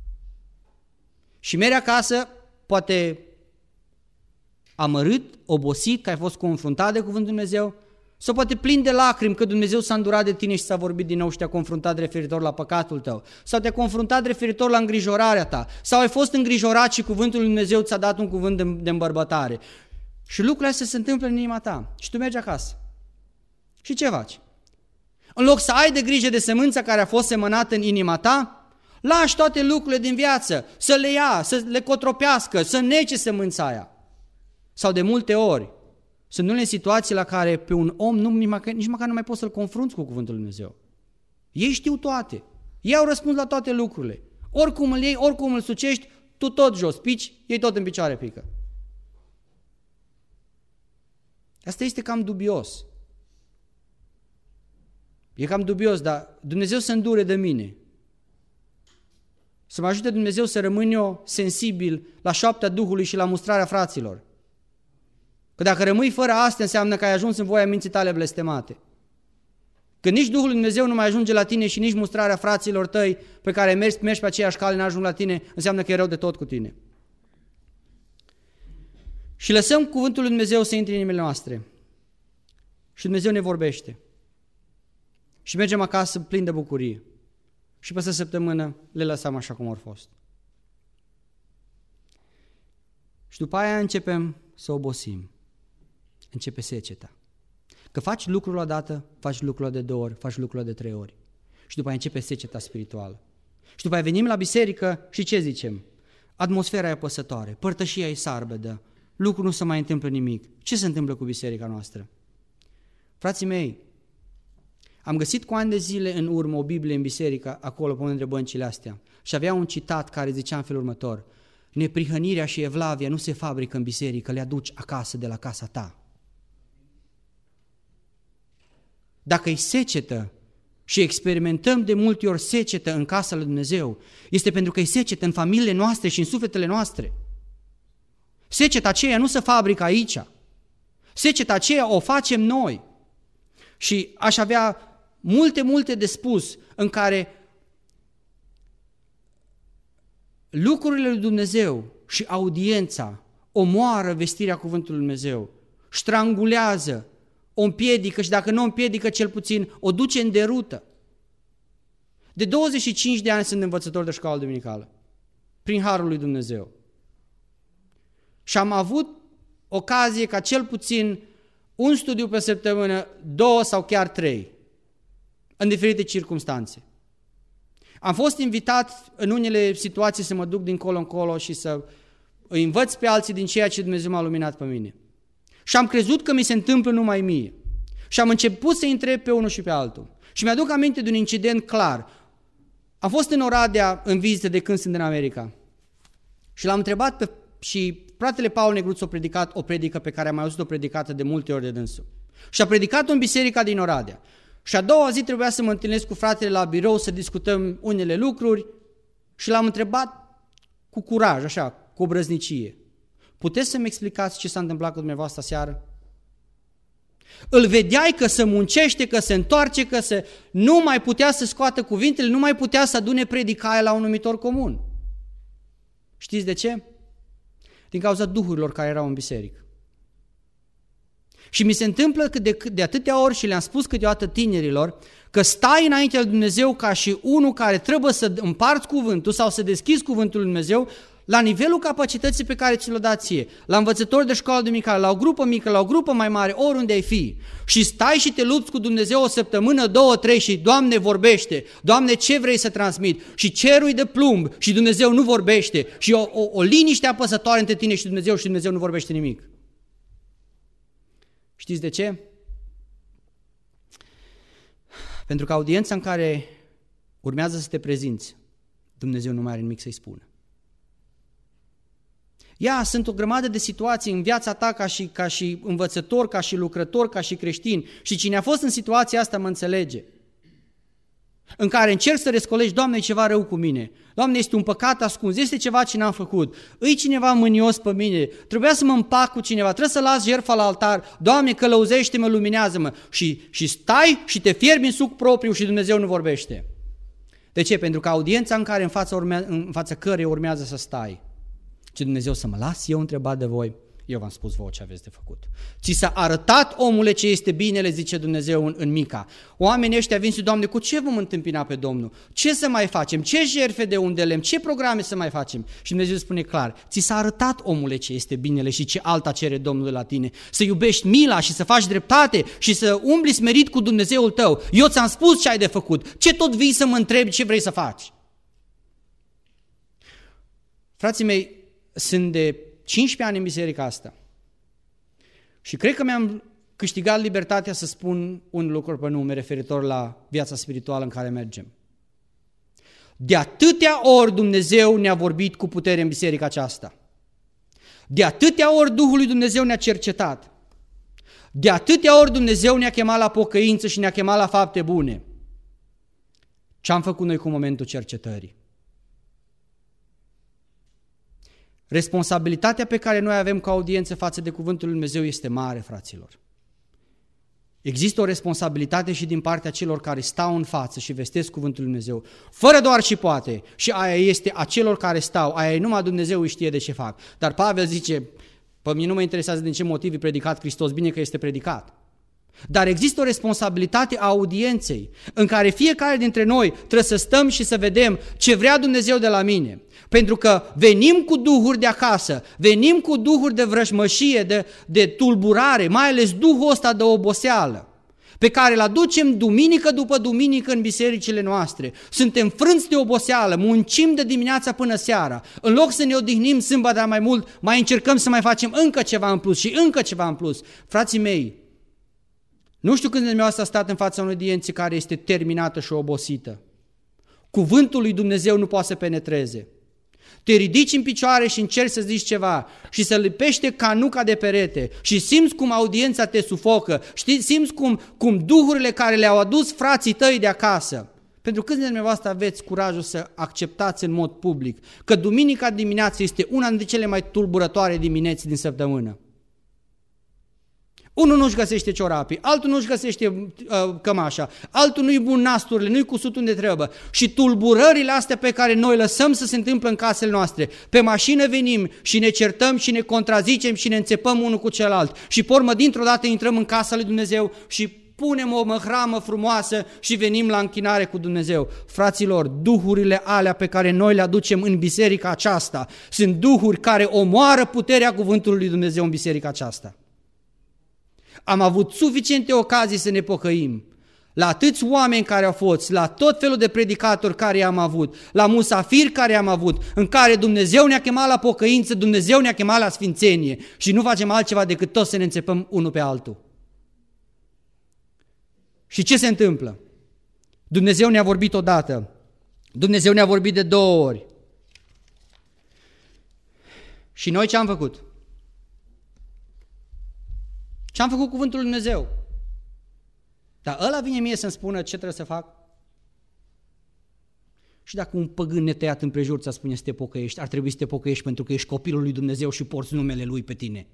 Și mergi acasă, poate amărât, obosit, că ai fost confruntat de cuvântul Dumnezeu, sau poate plin de lacrimi că Dumnezeu s-a îndurat de tine și s-a vorbit din nou și te-a confruntat referitor la păcatul tău, sau te-a confruntat referitor la îngrijorarea ta, sau ai fost îngrijorat și cuvântul lui Dumnezeu ți-a dat un cuvânt de îmbărbătare. Și lucrurile astea se întâmplă în inima ta și tu mergi acasă. Și ce faci? În loc să ai de grijă de sămânța care a fost semănată în inima ta, lași toate lucrurile din viață, să le ia, să le cotropească, să nece sămânța aia. Sau de multe ori, sunt unele situații la care pe un om nici măcar nu mai poți să-l confrunți cu cuvântul lui Dumnezeu. Ei știu toate. Ei au răspuns la toate lucrurile. Oricum îl iei, oricum îl sucești, tu tot jos pici, ei tot în picioare pică. Asta este cam dubios. E cam dubios, dar Dumnezeu se îndure de mine. Să mă ajute Dumnezeu să rămân eu sensibil la șoaptea Duhului și la mustrarea fraților. Că dacă rămâi fără asta, înseamnă că ai ajuns în voia minții tale blestemate. Când nici Duhul lui Dumnezeu nu mai ajunge la tine și nici mustrarea fraților tăi pe care mergi pe aceeași cale n-ajung la tine, înseamnă că e rău de tot cu tine. Și lăsăm cuvântul lui Dumnezeu să intre în inimile noastre. Și Dumnezeu ne vorbește. Și mergem acasă plin de bucurie. Și peste săptămână le lăsăm așa cum au fost. Și după aia începem să obosim. Începe seceta. Că faci lucrul odată, faci lucrul de 2 ori, faci lucrul de 3 ori. Și după aia începe seceta spirituală. Și după aia venim la biserică și ce zicem? Atmosfera e apăsătoare, părtășia e sarbădă, lucrul nu se mai întâmplă nimic. Ce se întâmplă cu biserica noastră? Frații mei, Am găsit cu ani de zile în urmă o Biblie în biserică, acolo pe între băncile astea, și avea un citat care zicea în felul următor: neprihănirea și evlavia nu se fabrică în biserică, le aduci acasă de la casa ta. Dacă e secetă și experimentăm de multe ori secetă în casa lui Dumnezeu, este pentru că e secetă în familiile noastre și în sufletele noastre. Seceta aceea nu se fabrică aici. Seceta aceea o facem noi. Și aș avea multe de spus în care lucrurile lui Dumnezeu și audiența omoară vestirea cuvântului lui Dumnezeu, ștrangulează, o împiedică și dacă nu o împiedică, cel puțin o duce în derută. De 25 de ani sunt învățător de școală duminicală, prin harul lui Dumnezeu. Și am avut ocazie ca cel puțin un studiu pe săptămână, 2 sau chiar 3, în diferite circumstanțe. Am fost invitat în unele situații să mă duc din colo în colo și să îi învăț pe alții din ceea ce Dumnezeu m-a luminat pe mine. Și am crezut că mi se întâmplă numai mie. Și am început să-i întreb pe unul și pe altul. Și mi-aduc aminte de un incident clar. Am fost în Oradea în vizită de când sunt în America. Și l-am întrebat și fratele Paul Negruț a predicat o predică pe care am mai auzit-o predicată de multe ori de dânsul. Și a predicat-o în biserica din Oradea. Și a doua zi trebuia să mă întâlnesc cu fratele la birou să discutăm unele lucruri și l-am întrebat cu curaj, așa, cu obrăznicie: puteți să-mi explicați ce s-a întâmplat cu dumneavoastră seară? Îl vedeai că se muncește, că se întoarce, că nu mai putea să scoată cuvintele, nu mai putea să adune predicaia la un numitor comun. Știți de ce? Din cauza duhurilor care erau în biserică. Și mi se întâmplă că de atâtea ori, și le-am spus câteodată tinerilor, că stai înaintea lui Dumnezeu ca și unul care trebuie să împarți cuvântul sau să deschizi cuvântul lui Dumnezeu la nivelul capacității pe care ți-l-o dați ție, la învățători de școală duminicală, la o grupă mică, la o grupă mai mare, oriunde ai fi, și stai și te lupți cu Dumnezeu o săptămână, 2, 3 și Doamne vorbește, Doamne ce vrei să transmit, și cerul e de plumb și Dumnezeu nu vorbește și o liniște apăsătoare între tine și Dumnezeu nu vorbește nimic. Știți de ce? Pentru că audiența în care urmează să te prezinți, Dumnezeu nu mai are nimic să-i spună. Sunt o grămadă de situații în viața ta ca și învățător, ca și lucrător, ca și creștin, și cine a fost în situația asta mă înțelege, în care încerci să răscolești: Doamne, e ceva rău cu mine, Doamne, este un păcat ascuns, este ceva ce n-am făcut, îi cineva mânios pe mine, trebuia să mă împac cu cineva, trebuie să las jertfa la altar, Doamne, călăuzește-mă, luminează-mă, și stai și te fierbi în suc propriu și Dumnezeu nu vorbește. De ce? Pentru că audiența în care în fața cărei urmează să stai, ce Dumnezeu să mă las eu întrebat de voi, eu v-am spus vouă ce aveți de făcut. Ți s-a arătat, omule, ce este binele, zice Dumnezeu în Mica. Oamenii ăștia vin și: Doamne, cu ce vom întâmpina pe Domnul? Ce să mai facem? Ce jertfe de unde lemn? Ce programe să mai facem? Și Dumnezeu spune clar: ți s-a arătat, omule, ce este binele și ce alta cere Domnul de la tine. Să iubești mila și să faci dreptate și să umbli smerit cu Dumnezeul tău. Eu ți-am spus ce ai de făcut. Ce tot vii să mă întrebi ce vrei să faci? Frații mei, sunt de 15 ani în biserica asta și cred că mi-am câștigat libertatea să spun un lucru pe nume referitor la viața spirituală în care mergem. De atâtea ori Dumnezeu ne-a vorbit cu putere în biserica aceasta. De atâtea ori Duhul lui Dumnezeu ne-a cercetat. De atâtea ori Dumnezeu ne-a chemat la pocăință și ne-a chemat la fapte bune. Ce am făcut noi cu momentul cercetării? Responsabilitatea pe care noi avem ca audiență față de cuvântul lui Dumnezeu este mare, fraților. Există o responsabilitate și din partea celor care stau în față și vestesc cuvântul lui Dumnezeu, fără doar și poate, și aia este a celor care stau, aia e numai Dumnezeu îi știe de ce fac. Dar Pavel zice: pe mine nu mă interesează din ce motiv e predicat Hristos, bine că este predicat. Dar există o responsabilitate a audienței în care fiecare dintre noi trebuie să stăm și să vedem ce vrea Dumnezeu de la mine. Pentru că venim cu duhuri de acasă, venim cu duhuri de vrăjmășie, de tulburare, mai ales duhul ăsta de oboseală, pe care îl aducem duminică după duminică în bisericile noastre. Suntem frânți de oboseală, muncim de dimineața până seara. În loc să ne odihnim sâmbătă mai mult, mai încercăm să mai facem încă ceva în plus și încă ceva în plus. Frații mei, Nu știu când dumneavoastră a stat în fața unei audiențe care este terminată și obosită. Cuvântul lui Dumnezeu nu poate să penetreze. Te ridici în picioare și încerci să zici ceva și să lipește canuca de perete și simți cum audiența te sufocă, simți cum duhurile care le-au adus frații tăi de acasă. Pentru câți dintre dumneavoastră aveți curajul să acceptați în mod public că duminica dimineață este una dintre cele mai tulburătoare dimineți din săptămână? Unul nu-și găsește ciorapii, altul nu-și găsește cămașa, altul nu-i bun nasturile, nu-i cusut unde trebuie. Și tulburările astea pe care noi lăsăm să se întâmplă în casele noastre, pe mașină venim și ne certăm și ne contrazicem și ne înțepăm unul cu celălalt. Și pe urmă, dintr-o dată intrăm în casa lui Dumnezeu și punem o măhramă frumoasă și venim la închinare cu Dumnezeu. Fraților, duhurile alea pe care noi le aducem în biserica aceasta sunt duhuri care omoară puterea cuvântului lui Dumnezeu în biserica aceasta. Am avut suficiente ocazii să ne pocăim. La atâți oameni care au fost, la tot felul de predicatori care am avut, la musafiri care am avut, în care Dumnezeu ne-a chemat la pocăință, Dumnezeu ne-a chemat la sfințenie și nu facem altceva decât toți să ne înțepăm unul pe altul. Și ce se întâmplă? Dumnezeu ne-a vorbit odată, Dumnezeu ne-a vorbit de 2 ori. Și noi ce am făcut? Ce am făcut cuvântul lui Dumnezeu? Dar ăla vine mie să-mi spună ce trebuie să fac? Și dacă un păgân netăiat împrejur ți-a spune să te pocăiești, ar trebui să te pocăiești pentru că ești copilul lui Dumnezeu și porți numele Lui pe tine.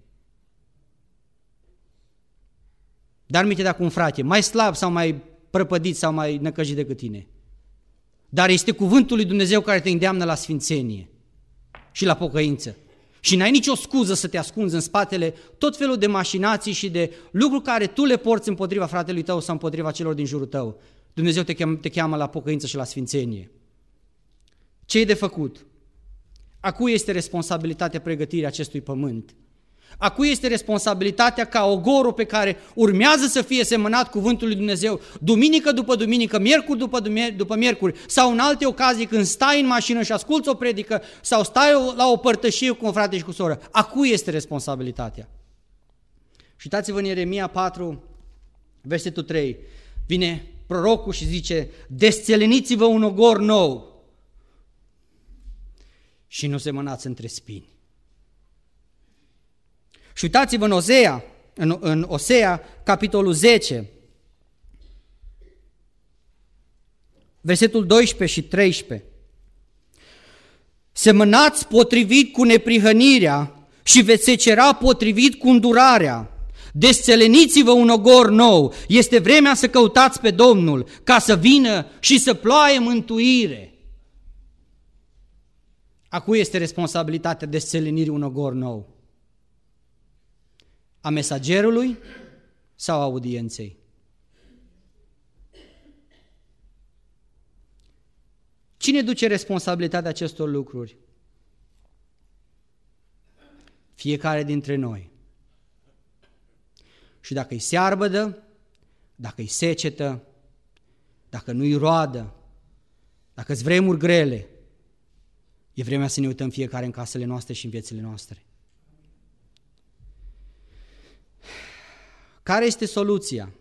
Dar uite dacă un frate, mai slab sau mai prăpădit sau mai năcăjit decât tine, dar este cuvântul lui Dumnezeu care te îndeamnă la sfințenie și la pocăință. Și n-ai nicio scuză să te ascunzi în spatele tot felul de mașinații și de lucruri care tu le porți împotriva fratelui tău sau împotriva celor din jurul tău. Dumnezeu te cheamă la pocăință și la sfințenie. Ce e de făcut? A cui este responsabilitatea pregătirii acestui pământ? A cui este responsabilitatea ca ogorul pe care urmează să fie semănat cuvântul lui Dumnezeu duminică după duminică, miercuri după miercuri sau în alte ocazii când stai în mașină și asculți o predică sau stai la o părtășie cu un frate și cu soră? A cui este responsabilitatea? Și uitați-vă în Ieremia 4, versetul 3, vine prorocul și zice: desțeleniți-vă un ogor nou și nu semănați între spini. Și uitați-vă în Osea, capitolul 10, versetul 12 și 13. Semănați potrivit cu neprihănirea și veți secera potrivit cu îndurarea. Desțeleniți-vă un ogor nou, este vremea să căutați pe Domnul, ca să vină și să ploaie mântuire. A cui este responsabilitatea desțelenirii un ogor nou? A mesagerului sau a audienței? Cine duce responsabilitatea acestor lucruri? Fiecare dintre noi. Și dacă îi searbădă, dacă îi secetă, dacă nu îi roadă, dacă îți vremuri grele, e vremea să ne uităm fiecare în casele noastre și în viețile noastre. Care este soluția?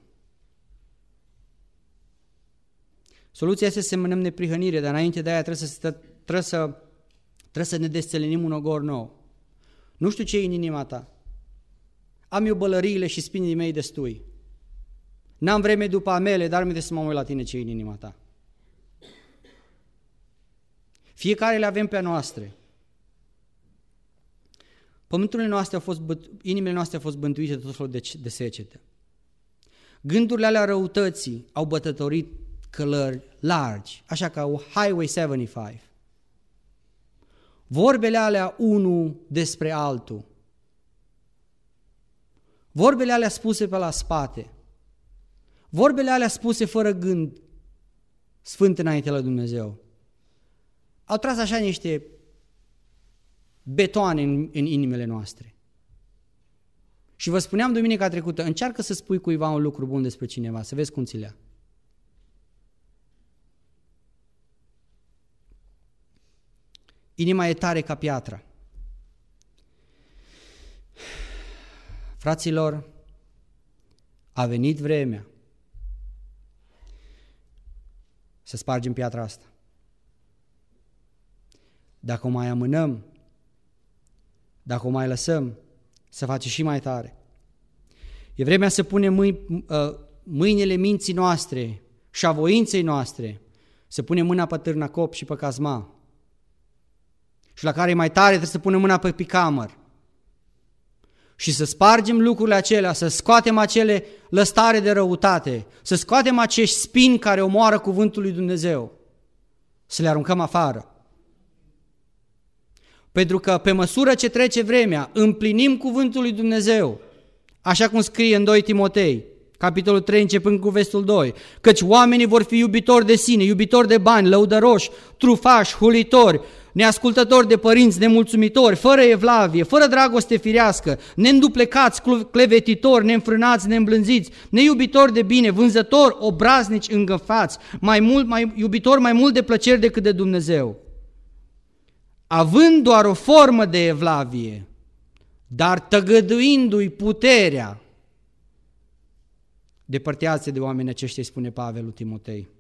Soluția este să semănăm neprihănire, dar înainte de aia trebuie să ne desțelenim un ogor nou. Nu știu ce e în inima ta. Am eu bălăriile și spinii mei destui. N-am vreme după amele, dar mi-e să mă uit la tine ce e în inima ta. Fiecare le avem pe a noastre. Inimile noastre au fost bântuite de tot felul de secete. Gândurile alea răutății au bătătorit călări largi, așa ca o Highway 75. Vorbele alea unul despre altul. Vorbele alea spuse pe la spate. Vorbele alea spuse fără gând sfânt înainte la Dumnezeu. Au tras așa niște betoane în inimile noastre. Și vă spuneam duminica trecută, încearcă să spui cuiva un lucru bun despre cineva, să vezi cum ți lea. Inima e tare ca piatra. Fraților, A venit vremea să spargem piatra asta. Dacă o mai amânăm, dacă o mai lăsăm, să face și mai tare. E vremea să punem mâinile minții noastre și a voinței noastre, să punem mâna pe târnăcop și pe cazma. Și la care e mai tare trebuie să punem mâna pe picamăr. Și să spargem lucrurile acelea, să scoatem acele lăstare de răutate, să scoatem acești spini care omoară cuvântul lui Dumnezeu, să le aruncăm afară. Pentru că pe măsură ce trece vremea, împlinim cuvântul lui Dumnezeu, așa cum scrie în 2 Timotei, capitolul 3, începând cu versetul 2, căci oamenii vor fi iubitori de sine, iubitori de bani, lăudăroși, trufași, hulitori, neascultători de părinți, nemulțumitori, fără evlavie, fără dragoste firească, neînduplecați, clevetitori, neînfrânați, neîmblânziți, neiubitori de bine, vânzători, obraznici, îngăfați, iubitori mai mult de plăceri decât de Dumnezeu, având doar o formă de evlavie, dar tăgăduindu-i puterea. Depărteați-te de oameni aceștia, spune Pavel lui Timotei.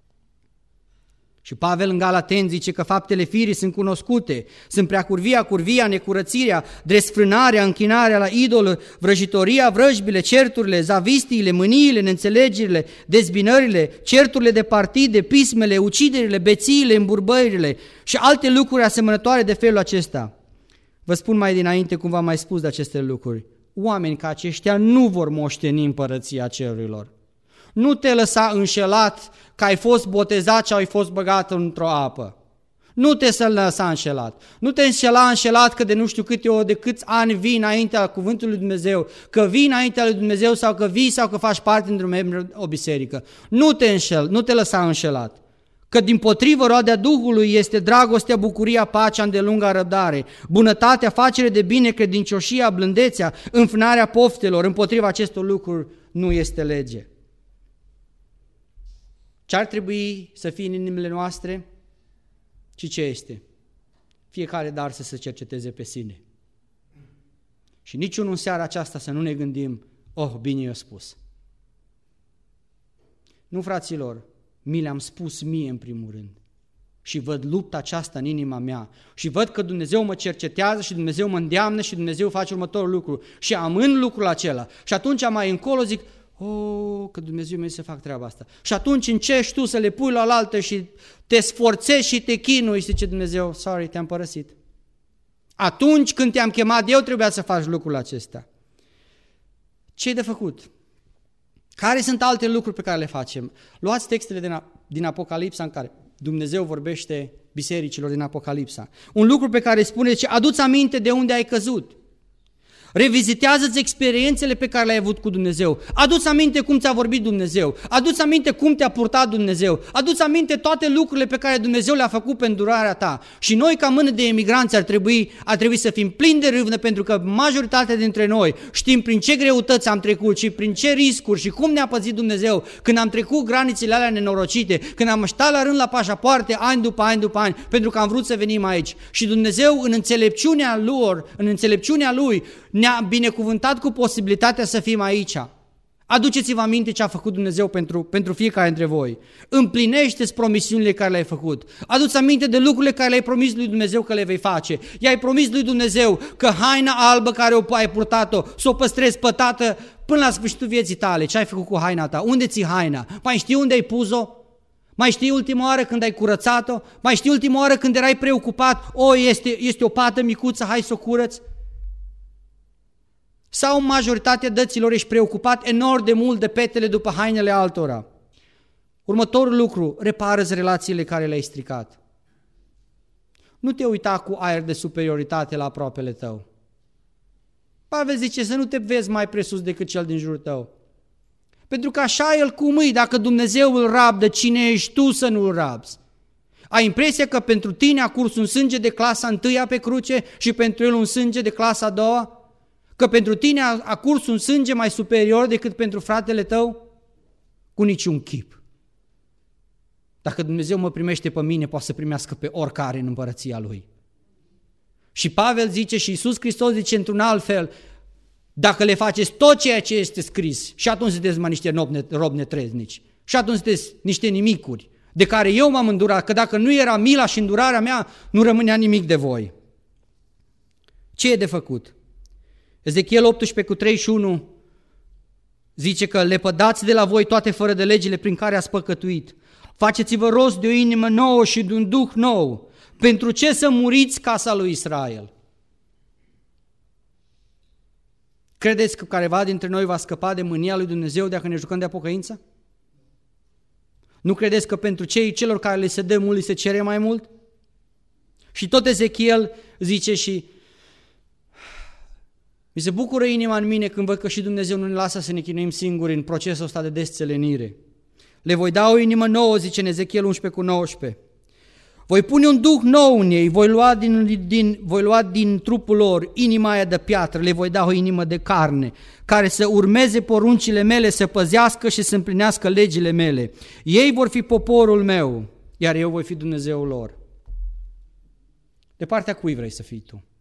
Și Pavel în Galaten zice că faptele firii sunt cunoscute, sunt curvia, necurățirea, desfrânarea, închinarea la idol, vrăjitoria, vrăjbile, certurile, zavistiile, mâniile, neînțelegerile, dezbinările, certurile de partide, pismele, uciderile, bețiile, îmburbările și alte lucruri asemănătoare de felul acesta. Vă spun mai dinainte, cum v-am mai spus de aceste lucruri, oameni ca aceștia nu vor moșteni împărăția cerurilor. Nu te lăsa înșelat că ai fost botezat și ai fost băgat într-o apă. Nu te lăsa înșelat. Nu te înșelat că de nu știu câte ori, de câți ani vii înaintea cuvântului lui Dumnezeu, că vii înaintea lui Dumnezeu sau că vii sau că faci parte dintr-un membru o biserică. Nu te lăsa înșelat. Că dimpotrivă roadea Duhului este dragostea, bucuria, pacea, îndelunga răbdare, bunătatea, facere de bine, credincioșia, blândețea, înfrânarea poftelor. Împotriva acestor lucruri nu este lege. Ce ar trebui să fie în inimile noastre? Și ce este? Fiecare dar să se cerceteze pe sine. Și niciunul în seara aceasta să nu ne gândim, bine i-a spus. Nu, fraților, mi le-am spus mie în primul rând. Și văd lupta aceasta în inima mea. Și văd că Dumnezeu mă cercetează și Dumnezeu mă îndeamnă și Dumnezeu face următorul lucru. Și amân lucrul acela. Și atunci mai încolo zic, că Dumnezeu mi să fac treaba asta. Și atunci încerci tu să le pui la oaltă și te sforțezi și te chinui și zice Dumnezeu, sorry, te-am părăsit. Atunci când te-am chemat, eu trebuia să faci lucrul acesta. Ce-i de făcut? Care sunt alte lucruri pe care le facem? Luați textele din Apocalipsa în care Dumnezeu vorbește bisericilor din Apocalipsa. Un lucru pe care spune, adu-ți aminte de unde ai căzut. Revizitează-ți experiențele pe care le-ai avut cu Dumnezeu. Adu-ți aminte cum ți-a vorbit Dumnezeu. Adu-ți aminte cum te-a purtat Dumnezeu. Adu-ți aminte toate lucrurile pe care Dumnezeu le-a făcut pentru durarea ta. Și noi, ca mână de emigranți, ar trebui să fim plini de râvnă, pentru că majoritatea dintre noi știm prin ce greutăți am trecut și prin ce riscuri și cum ne-a păzit Dumnezeu când am trecut granițele alea nenorocite, când am stat la rând la pașapoarte ani după ani, pentru că am vrut să venim aici. Și Dumnezeu, în înțelepciunea Lui, ne-a binecuvântat cu posibilitatea să fim aici. Aduceți-vă aminte ce a făcut Dumnezeu pentru fiecare dintre voi. Împlinește-ți promisiunile care le-ai făcut. Adu-ți aminte de lucrurile care le-ai promis lui Dumnezeu că le vei face. I-ai promis lui Dumnezeu că haina albă care o ai purtat-o, să o păstrezi pătată până la sfârșitul vieții tale. Ce ai făcut cu haina ta? Unde ți haina? Mai știi unde ai pus-o? Mai știi ultima oară când ai curățat-o? Mai știi ultima oară când erai preocupat? Este o pată micuță, hai să o curăți? Sau majoritatea dăților ești preocupat enorm de mult de petele după hainele altora. Următorul lucru, repară-ți relațiile care le-ai stricat. Nu te uita cu aer de superioritate la aproapele tău. Pavel zice să nu te vezi mai presus decât cel din jurul tău. Pentru că așa el cum îi, dacă Dumnezeu îl rabdă, cine ești tu să nu îl rabzi? Ai impresia că pentru tine a curs un sânge de clasa 1 pe cruce și pentru el un sânge de clasa 2? Că pentru tine a curs un sânge mai superior decât pentru fratele tău? Cu niciun chip. Dacă Dumnezeu mă primește pe mine, poate să primească pe oricare în împărăția Lui. Și Pavel zice și Iisus Hristos zice într-un alt fel, Dacă le faceți tot ceea ce este scris, și atunci sunteți mai niște robi netreznici. Și atunci sunteți niște nimicuri, de care eu m-am îndurat, că dacă nu era mila și îndurarea mea, nu rămânea nimic de voi. Ce e de făcut? Ezechiel 18:31 zice că lepădați de la voi toate fără de legile prin care ați păcătuit. Faceți-vă rost de o inimă nouă și de un duh nou. Pentru ce să muriți, casa lui Israel? Credeți că careva dintre noi va scăpa de mânia lui Dumnezeu dacă ne jucăm de pocăință? Nu credeți că pentru celor care le se dă mult, li se cere mai mult? Și tot Ezechiel zice și mi se bucură inima în mine când văd că și Dumnezeu nu ne lasă să ne chinuim singuri în procesul ăsta de desțelenire. Le voi da o inimă nouă, zice în Ezechiel 11:19. Voi pune un duh nou în ei, voi lua din trupul lor inima aia de piatră, le voi da o inimă de carne, care să urmeze poruncile mele, să păzească și să împlinească legile mele. Ei vor fi poporul meu, iar eu voi fi Dumnezeul lor. De partea cui vrei să fii tu?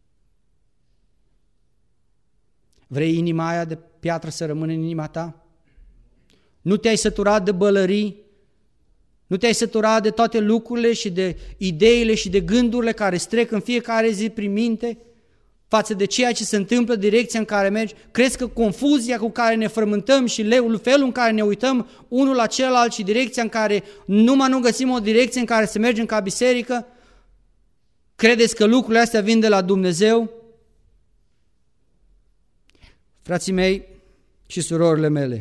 Vrei inima aia de piatră să rămână în inima ta? Nu te-ai săturat de bălării? Nu te-ai săturat de toate lucrurile și de ideile și de gândurile care îți trec în fiecare zi prin minte față de ceea ce se întâmplă, direcția în care mergi? Crezi că confuzia cu care ne frământăm și felul în care ne uităm unul la celălalt și direcția în care numai nu găsim o direcție în care să mergem ca biserică? Credeți că lucrurile astea vin de la Dumnezeu? Frații mei și surorile mele,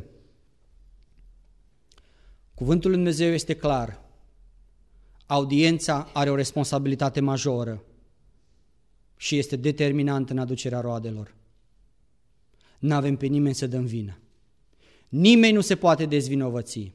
cuvântul lui Dumnezeu este clar. Audiența are o responsabilitate majoră și este determinantă în aducerea roadelor. N-avem pe nimeni să dăm vină. Nimeni nu se poate dezvinovăți.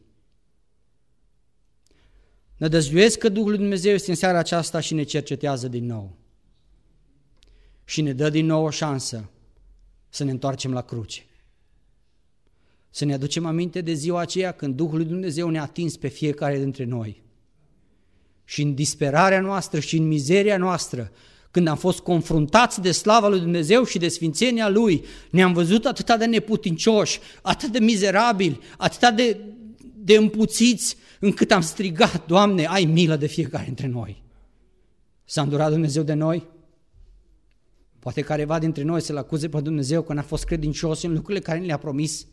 Nădăjduiesc că Duhul lui Dumnezeu este în seara aceasta și ne cercetează din nou. Și ne dă din nou o șansă să ne întoarcem la cruce. Să ne aducem aminte de ziua aceea când Duhul lui Dumnezeu ne-a atins pe fiecare dintre noi. Și în disperarea noastră și în mizeria noastră, când am fost confruntați de slava lui Dumnezeu și de sfințenia Lui, ne-am văzut atât de neputincioși, atât de mizerabili, atât de împuțiți, încât am strigat, Doamne, ai milă de fiecare dintre noi. S-a îndurat Dumnezeu de noi? Poate careva dintre noi să-L acuze pe Dumnezeu că n-a fost credincios în lucrurile care ne-a promis.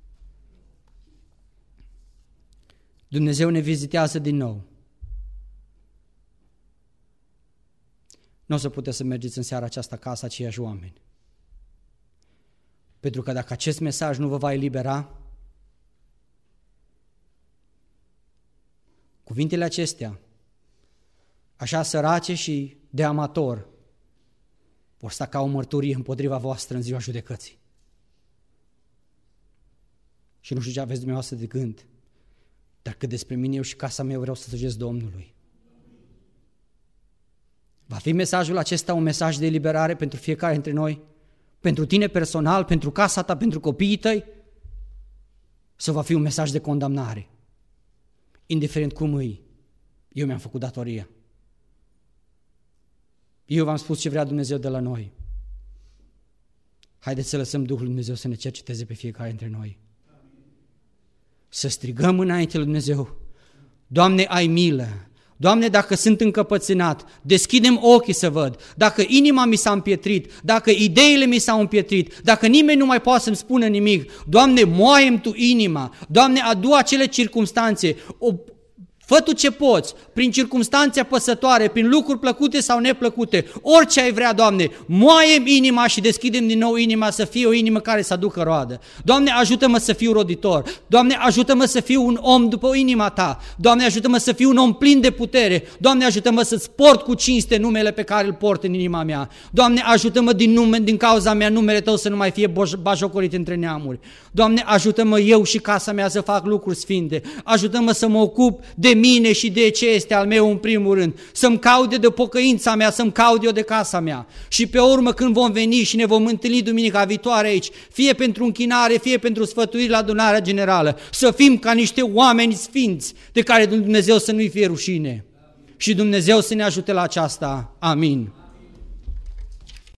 Dumnezeu ne vizitează din nou. Nu o să puteți să mergeți în seara aceasta acasă aceiași oameni. Pentru că dacă acest mesaj nu vă va elibera, cuvintele acestea, așa sărace și de amator, vor sta ca o mărturie împotriva voastră în ziua judecății. Și nu știu ce aveți dumneavoastră de gând, dar că despre mine, eu și casa mea vreau să slujesc Domnului. Va fi mesajul acesta un mesaj de eliberare pentru fiecare dintre noi? Pentru tine personal, pentru casa ta, pentru copiii tăi? Sau va fi un mesaj de condamnare? Indiferent cum îi, eu mi-am făcut datoria. Eu v-am spus ce vrea Dumnezeu de la noi. Haideți să lăsăm Duhul Dumnezeu să ne cerceteze pe fiecare dintre noi. Să strigăm înainte lui Dumnezeu, Doamne, ai milă! Doamne, dacă sunt încăpățânat, deschide-mi ochii să văd. Dacă inima mi s-a împietrit, dacă ideile mi s-au împietrit, dacă nimeni nu mai poate să-mi spună nimic, Doamne, moaie-mi Tu inima. Doamne, adu acele circumstanțe, fă Tu ce poți, prin circumstanțe apăsătoare, prin lucruri plăcute sau neplăcute, orice ai vrea, Doamne, moaie-mi inima și deschide-mi din nou inima să fie o inimă care să aducă roadă. Doamne, ajută-mă să fiu roditor. Doamne, ajută-mă să fiu un om după inima Ta. Doamne, ajută-mă să fiu un om plin de putere. Doamne, ajută-mă să-ți port cu cinste numele pe care îl port în inima mea. Doamne, ajută-mă din cauza mea numele Tău să nu mai fie bajocorit între neamuri. Doamne, ajută-mă eu și casa mea să fac lucruri sfinte. Ajută-mă să mă ocup de mine și de ce este al meu în primul rând. Să-mi caut de pocăința mea, să-mi caut eu de casa mea. Și pe urmă când vom veni și ne vom întâlni duminica viitoare aici, fie pentru închinare, fie pentru sfătuiri la adunarea generală, să fim ca niște oameni sfinți de care Dumnezeu să nu-i fie rușine. Și Dumnezeu să ne ajute la aceasta. Amin.